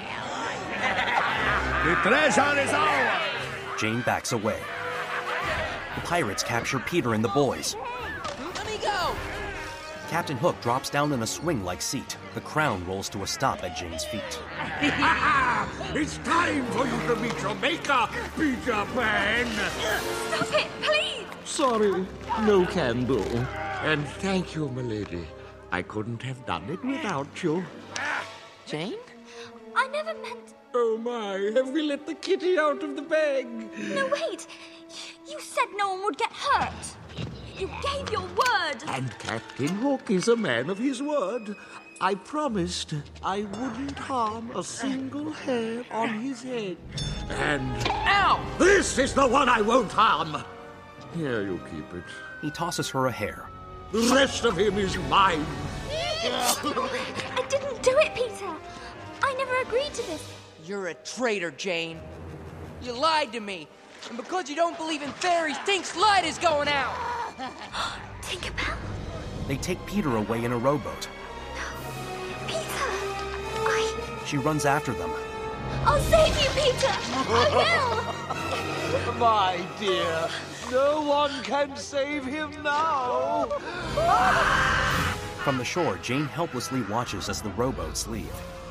The treasure is ours! Jane backs away. The pirates capture Peter and the boys. Let me go! Captain Hook drops down in a swing-like seat. The crown rolls to a stop at Jane's feet. It's time for you to meet your maker, Peter Pan! Stop it, please! Sorry, no can do. And thank you, milady. I couldn't have done it without you. Jane? I never meant... Oh my, have we let the kitty out of the bag? No, wait. You said no one would get hurt. You gave your word. And Captain Hook is a man of his word. I promised I wouldn't harm a single hair on his head. And... Ow! This is the one I won't harm! Here, you keep it. He tosses her a hair. The rest of him is mine. I didn't do it, Peter. I never agreed to this. You're a traitor, Jane. You lied to me. And because you don't believe in fairies, Tink's light is going out! Tinkerbell? They take Peter away in a rowboat. Peter! I... She runs after them. I'll save you, Peter! I will! My dear, no one can save him now! From the shore, Jane helplessly watches as the rowboats leave.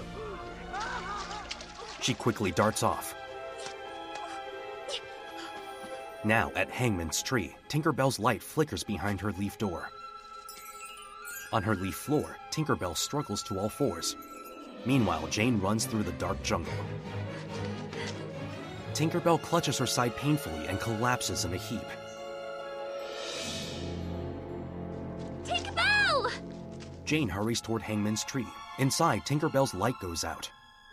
She quickly darts off. Now, at Hangman's Tree, Tinkerbell's light flickers behind her leaf door. On her leaf floor, Tinkerbell struggles to all fours. Meanwhile, Jane runs through the dark jungle. Tinkerbell clutches her side painfully and collapses in a heap. Tinkerbell! Jane hurries toward Hangman's Tree. Inside, Tinkerbell's light goes out.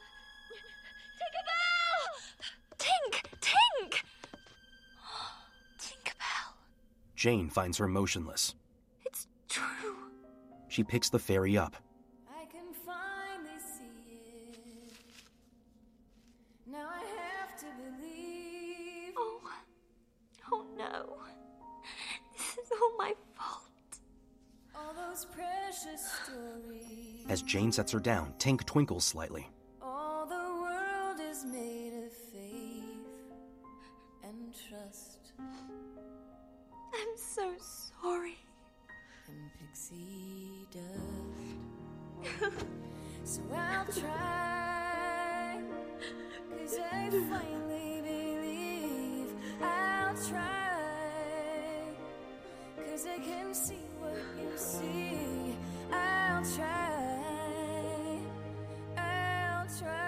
Tink! Tink! Tinkerbell. Jane finds her motionless. It's true. She picks the fairy up. I can finally see it. Now I have to believe. Oh. Oh no. This is all my fault. All those precious stories. As Jane sets her down, Tink twinkles slightly. All the world is made of faith and trust. I'm so sorry. And pixie dust. So I'll try, 'cause I finally believe. I'll try, 'cause I can see what you see. I'll try, I'll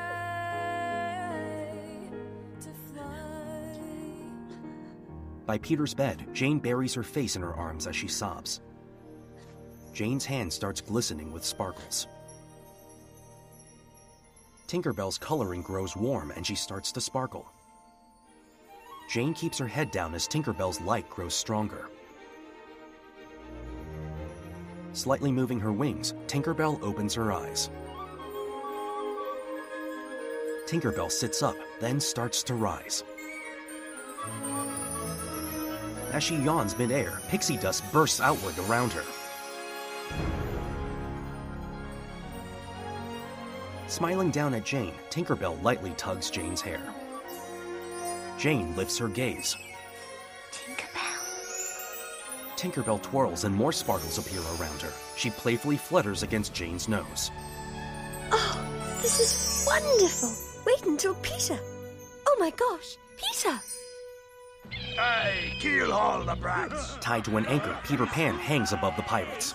try to fly. By Peter's bed, Jane buries her face in her arms as she sobs. Jane's hand starts glistening with sparkles. Tinkerbell's coloring grows warm and she starts to sparkle. Jane keeps her head down as Tinkerbell's light grows stronger. Slightly moving her wings, Tinkerbell opens her eyes. Tinkerbell sits up, then starts to rise. As she yawns midair, pixie dust bursts outward around her. Smiling down at Jane, Tinkerbell lightly tugs Jane's hair. Jane lifts her gaze. Tinkerbell twirls and more sparkles appear around her. She playfully flutters against Jane's nose. Oh, this is wonderful. Wait until Peter. Oh my gosh, Peter! Hey, kill all the brats! Tied to an anchor, Peter Pan hangs above the pirates.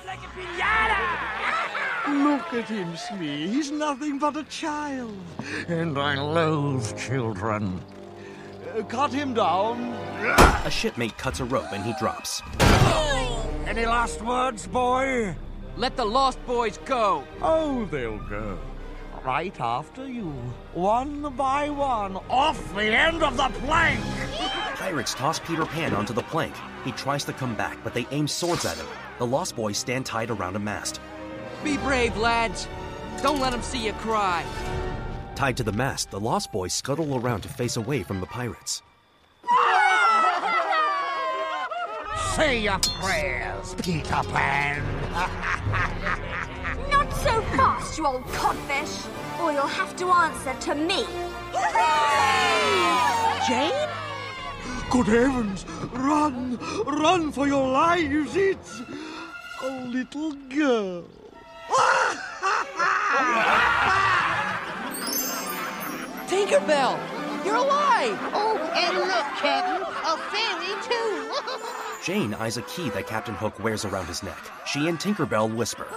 Look at him, Smee. He's nothing but a child. And I loathe children. Uh, cut him down. A shipmate cuts a rope and he drops. Any last words, boy? Let the Lost Boys go. Oh, they'll go. Right after you. One by one. Off the end of the plank! Pirates toss Peter Pan onto the plank. He tries to come back, but they aim swords at him. The Lost Boys stand tied around a mast. Be brave, lads. Don't let them see you cry. Tied to the mast, the Lost Boys scuttle around to face away from the pirates. Say your prayers, Peter Pan. Not so fast, you old codfish, or you'll have to answer to me. Jane? Good heavens! Run! Run for your lives! It's a little girl. Tinkerbell! You're alive! Oh, and look, Captain, a fairy too. Jane eyes a key that Captain Hook wears around his neck. She and Tinkerbell whisper.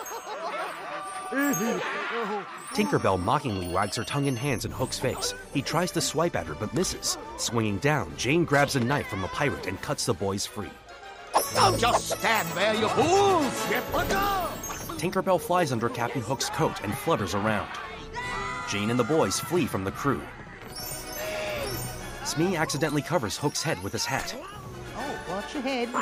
Tinkerbell mockingly wags her tongue and hands in Hook's face. He tries to swipe at her but misses. Swinging down, Jane grabs a knife from a pirate and cuts the boys free. Don't just stand there, you fools! Get the gun! Tinkerbell flies under Captain Hook's coat and flutters around. Jane and the boys flee from the crew. Smee accidentally covers Hook's head with his hat. Oh, watch your head.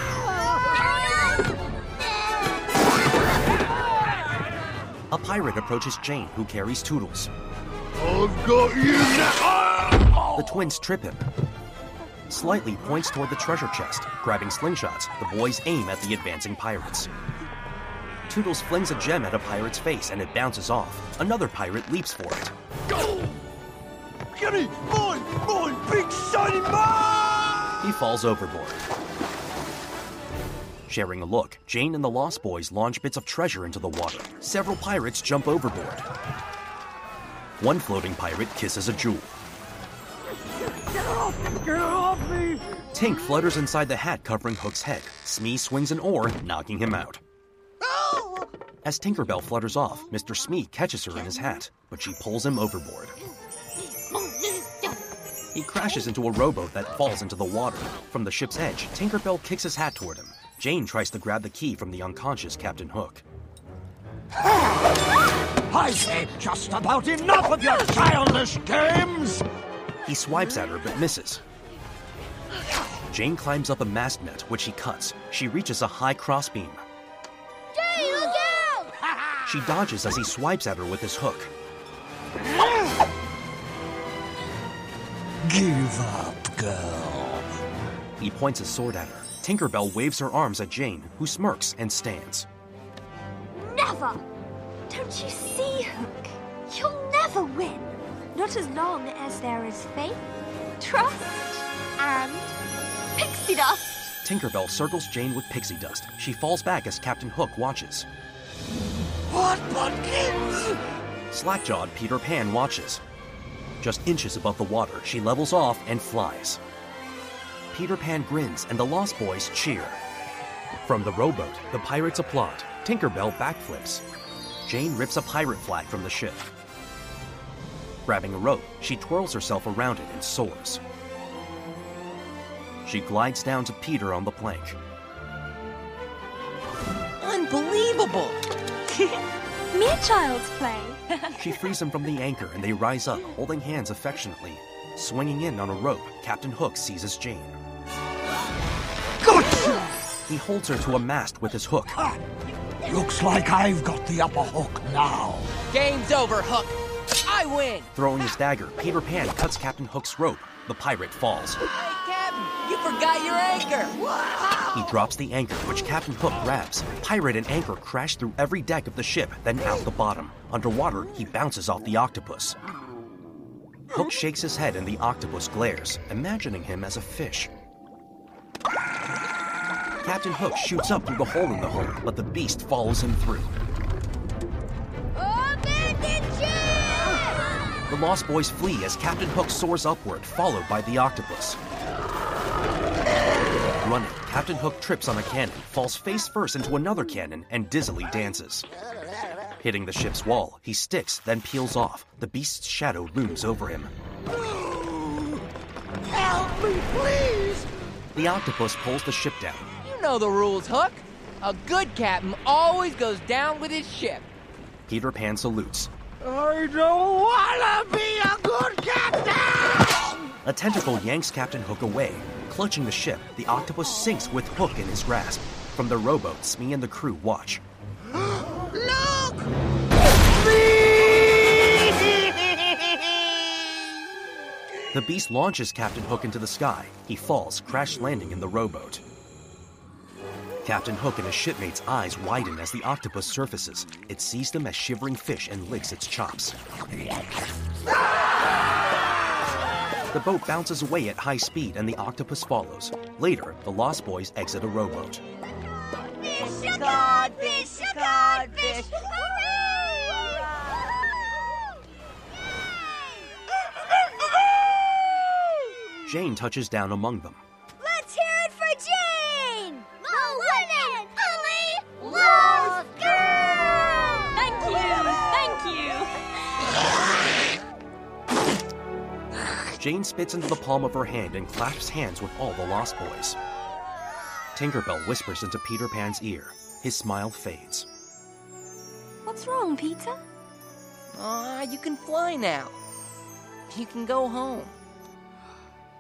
A pirate approaches Jane, who carries Toodles. I've got you now! The twins trip him. Slightly points toward the treasure chest. Grabbing slingshots, the boys aim at the advancing pirates. Toodles flings a gem at a pirate's face and it bounces off. Another pirate leaps for it. Go! Get it! Mine! Mine! Big shiny mine! He falls overboard. Sharing a look, Jane and the Lost Boys launch bits of treasure into the water. Several pirates jump overboard. One floating pirate kisses a jewel. Get off! Get off me! Tink flutters inside the hat covering Hook's head. Smee swings an oar, knocking him out. As Tinkerbell flutters off, Mister Smee catches her in his hat, but she pulls him overboard. He crashes into a rowboat that falls into the water. From the ship's edge, Tinkerbell kicks his hat toward him. Jane tries to grab the key from the unconscious Captain Hook. I say just about enough of your childish games! He swipes at her but misses. Jane climbs up a mast net, which he cuts. She reaches a high crossbeam. Jane, look out! She dodges as he swipes at her with his hook. Give up, girl. He points his sword at her. Tinkerbell waves her arms at Jane, who smirks and stands. Never! Don't you see, Hook? You'll never win. Not as long as there is faith, trust, and pixie dust. Tinkerbell circles Jane with pixie dust. She falls back as Captain Hook watches. What begins? Slack-jawed Peter Pan watches. Just inches above the water, she levels off and flies. Peter Pan grins and the Lost Boys cheer. From the rowboat, the pirates applaud. Tinkerbell backflips. Jane rips a pirate flag from the ship. Grabbing a rope, she twirls herself around it and soars. She glides down to Peter on the plank. Unbelievable! Mere child's play. She frees him from the anchor and they rise up, holding hands affectionately. Swinging in on a rope, Captain Hook seizes Jane. Gotcha! He holds her to a mast with his hook. Ah, looks like I've got the upper hook now. Game's over, Hook. I win! Throwing his dagger, Peter Pan cuts Captain Hook's rope. The pirate falls. Hey, Captain, you forgot your anchor! He drops the anchor, which Captain Hook grabs. Pirate and anchor crash through every deck of the ship, then out the bottom. Underwater, he bounces off the octopus. Hook shakes his head and the octopus glares, imagining him as a fish. Captain Hook shoots up through the hole in the hook, but the beast follows him through. The Lost Boys flee as Captain Hook soars upward, followed by the octopus. Running, Captain Hook trips on a cannon, falls face first into another cannon, and dizzily dances. Hitting the ship's wall, he sticks, then peels off. The beast's shadow looms over him. Help me, please! The octopus pulls the ship down. You know the rules, Hook. A good captain always goes down with his ship. Peter Pan salutes. I don't wanna be a good captain! A tentacle yanks Captain Hook away. Clutching the ship, the octopus sinks with Hook in his grasp. From the rowboat, Smee and the crew watch. Look! The beast launches Captain Hook into the sky. He falls, crash landing in the rowboat. Captain Hook and his shipmates' eyes widen as the octopus surfaces. It sees them as shivering fish and licks its chops. The boat bounces away at high speed and the octopus follows. Later, the Lost Boys exit a rowboat. Fish a codfish, a codfish! Jane touches down among them. Let's hear it for Jane! The winning Lily Lost Girl! Thank you, thank you. Jane spits into the palm of her hand and clasps hands with all the Lost Boys. Tinkerbell whispers into Peter Pan's ear. His smile fades. What's wrong, Peter? Ah, you can fly now. You can go home.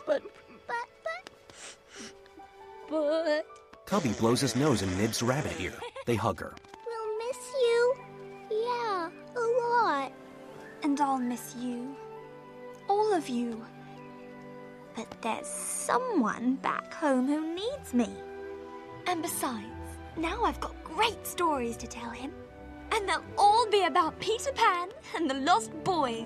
But... But, but... But... Cubby blows his nose in Nib's rabbit ear. They hug her. We'll miss you. Yeah, a lot. And I'll miss you. All of you. But there's someone back home who needs me. And besides, now I've got great stories to tell him. And they'll all be about Peter Pan and the Lost Boys.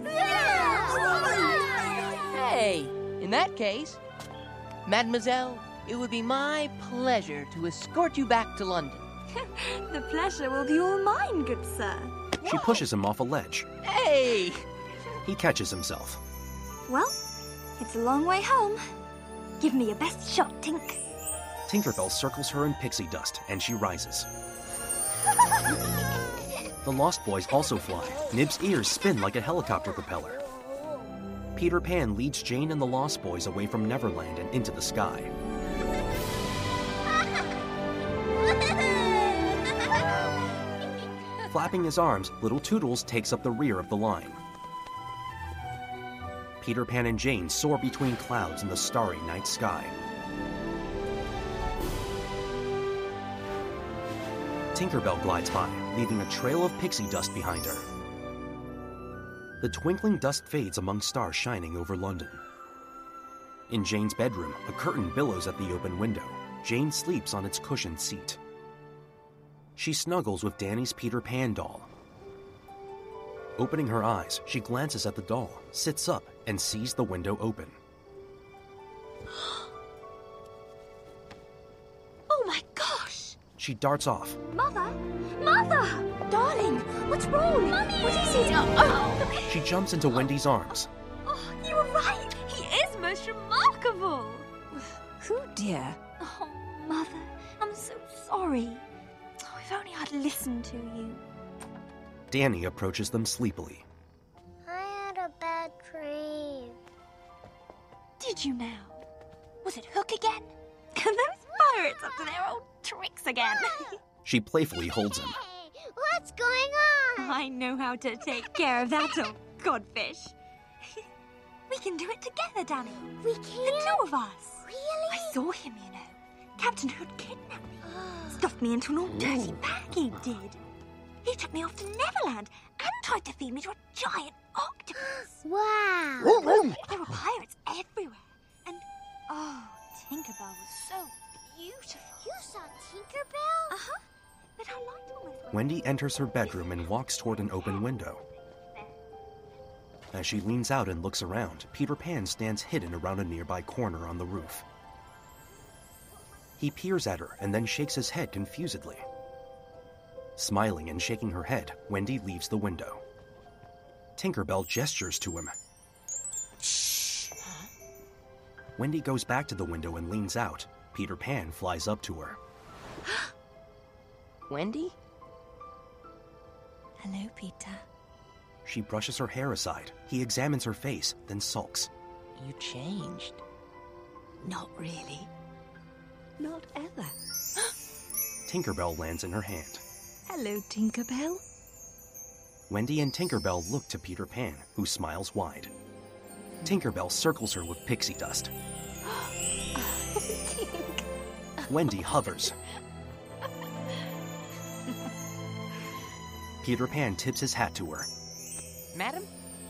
Hey, in that case, Mademoiselle, it would be my pleasure to escort you back to London. The pleasure will be all mine, good sir. She pushes him off a ledge. Hey! He catches himself. Well, it's a long way home. Give me your best shot, Tink. Tinkerbell circles her in pixie dust, and she rises. The Lost Boys also fly. Nib's ears spin like a helicopter propeller. Peter Pan leads Jane and the Lost Boys away from Neverland and into the sky. Flapping his arms, little Toodles takes up the rear of the line. Peter Pan and Jane soar between clouds in the starry night sky. Tinkerbell glides by, leaving a trail of pixie dust behind her. The twinkling dust fades among stars shining over London. In Jane's bedroom, a curtain billows at the open window. Jane sleeps on its cushioned seat. She snuggles with Danny's Peter Pan doll. Opening her eyes, she glances at the doll, sits up, and sees the window open. Oh my gosh! She darts off. Mother! Mother! Darling, what's wrong? Mummy! What is it? Oh, oh. She jumps into Wendy's arms. Oh, you were right! He is most remarkable! Who, dear? Oh, Mother, I'm so sorry. Oh, if only I'd listened to you. Danny approaches them sleepily. I had a bad dream. Did you now? Was it Hook again? Those pirates up to their old tricks again. She playfully holds him. Hey, what's going on? I know how to take care of that old codfish. We can do it together, Danny. We can? The two of us. Really? I saw him, you know. Captain Hood kidnapped me. Stuffed me into an old dirty bag, he did. He took me off to Neverland and tried to feed me to a giant octopus. Wow. There were pirates everywhere. And, oh, Tinkerbell was so beautiful. You saw Tinkerbell? Uh-huh. But I liked almost... Wendy enters her bedroom and walks toward an open window. As she leans out and looks around, Peter Pan stands hidden around a nearby corner on the roof. He peers at her and then shakes his head confusedly. Smiling and shaking her head, Wendy leaves the window. Tinkerbell gestures to him. Shh! Wendy goes back to the window and leans out. Peter Pan flies up to her. Wendy? Hello, Peter. She brushes her hair aside. He examines her face, then sulks. You changed. Not really. Not ever. Tinkerbell lands in her hand. Hello, Tinkerbell. Wendy and Tinkerbell look to Peter Pan, who smiles wide. Tinkerbell circles her with pixie dust. Wendy hovers. Peter Pan tips his hat to her. Madam?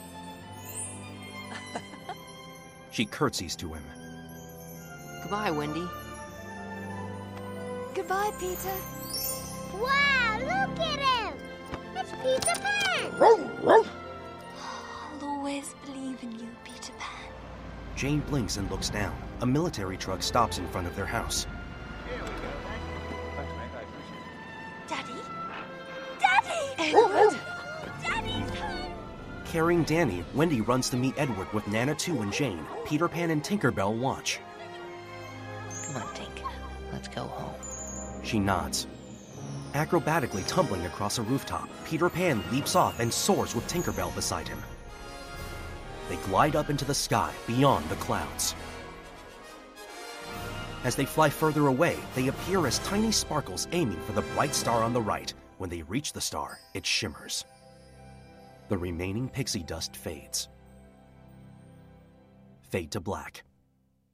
She curtsies to him. Goodbye, Wendy. Goodbye, Peter. Wow, look at him! It's Peter Pan! I'll always believe in you, Peter Pan. Jane blinks and looks down. A military truck stops in front of their house. Here we go. Thanks, mate. I appreciate it. Daddy! Daddy! Edward! Daddy's home! Carrying Danny, Wendy runs to meet Edward with Nana two and Jane. Peter Pan and Tinkerbell watch. Come on, Tink. Let's go home. She nods. Acrobatically tumbling across a rooftop, Peter Pan leaps off and soars with Tinkerbell beside him. They glide up into the sky beyond the clouds. As they fly further away, they appear as tiny sparkles aiming for the bright star on the right. When they reach the star, it shimmers. The remaining pixie dust fades. Fade to black.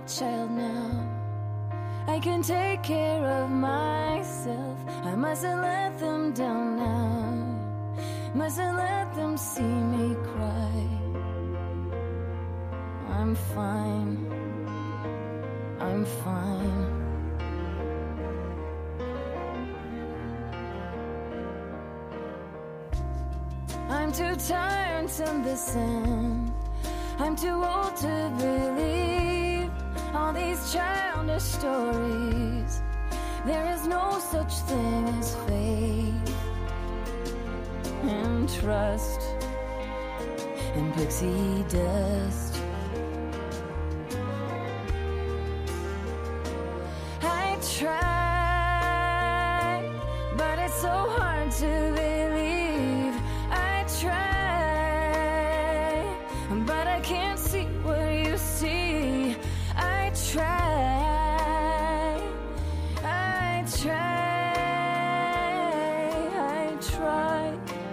child now. I can take care of myself. I mustn't let them down now. Mustn't let them see me cry. I'm fine. I'm fine. I'm too tired to listen. I'm too old to believe all these childish stories. There is no such thing as faith and trust and pixie dust. I try, but it's so hard to believe. I try, but I can't see what you see. I try, I try, I try.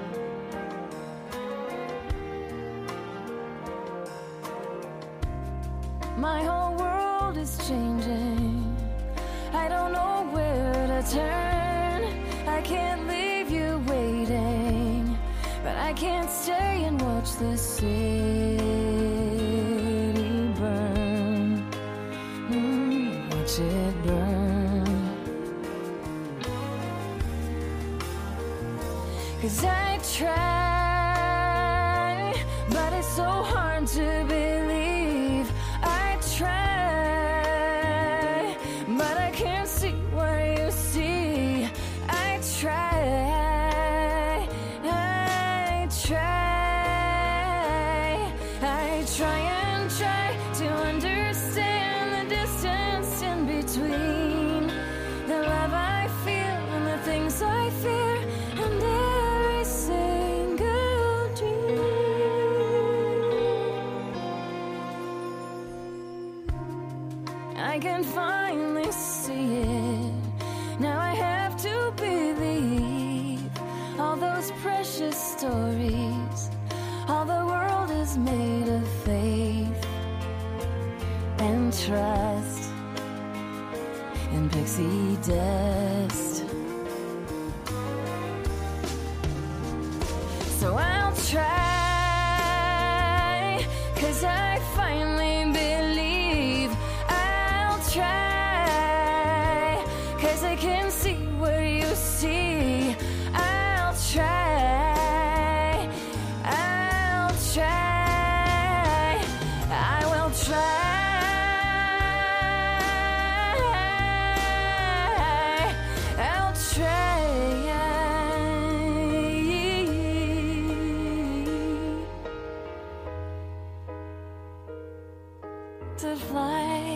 My whole world is changing. I don't know where to turn. I can't leave you waiting, but I can't stay and watch the city burn. Mm, watch it burn. 'Cause I try, but it's so hard to believe. I try, but I can't see what you see. I try, I try, I try and try to understand the distance in between the love I feel and the things I fear and every single dream. I can finally see it. Now I have to believe all those precious stories. All the world is made of faith and trust and pixie dust. So I'll try, 'cause I finally believe. I'll try, 'cause I can see what you see. I'll try, I'll try, I will try, I'll try to fly.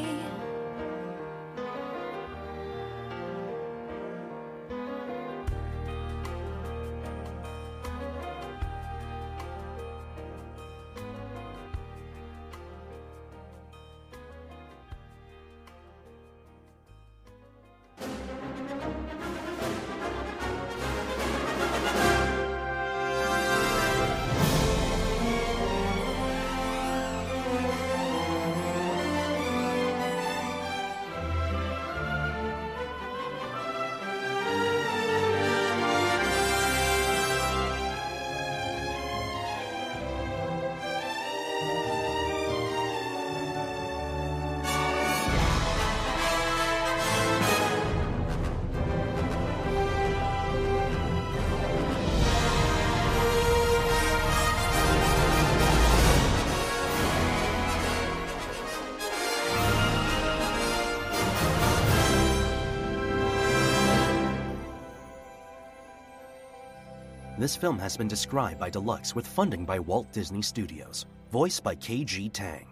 This film has been described by Deluxe with funding by Walt Disney Studios. Voiced by K G Tang.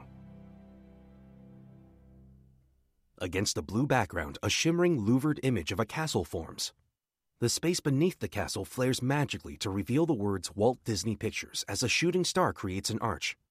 Against a blue background, a shimmering louvered image of a castle forms. The space beneath the castle flares magically to reveal the words Walt Disney Pictures as a shooting star creates an arch.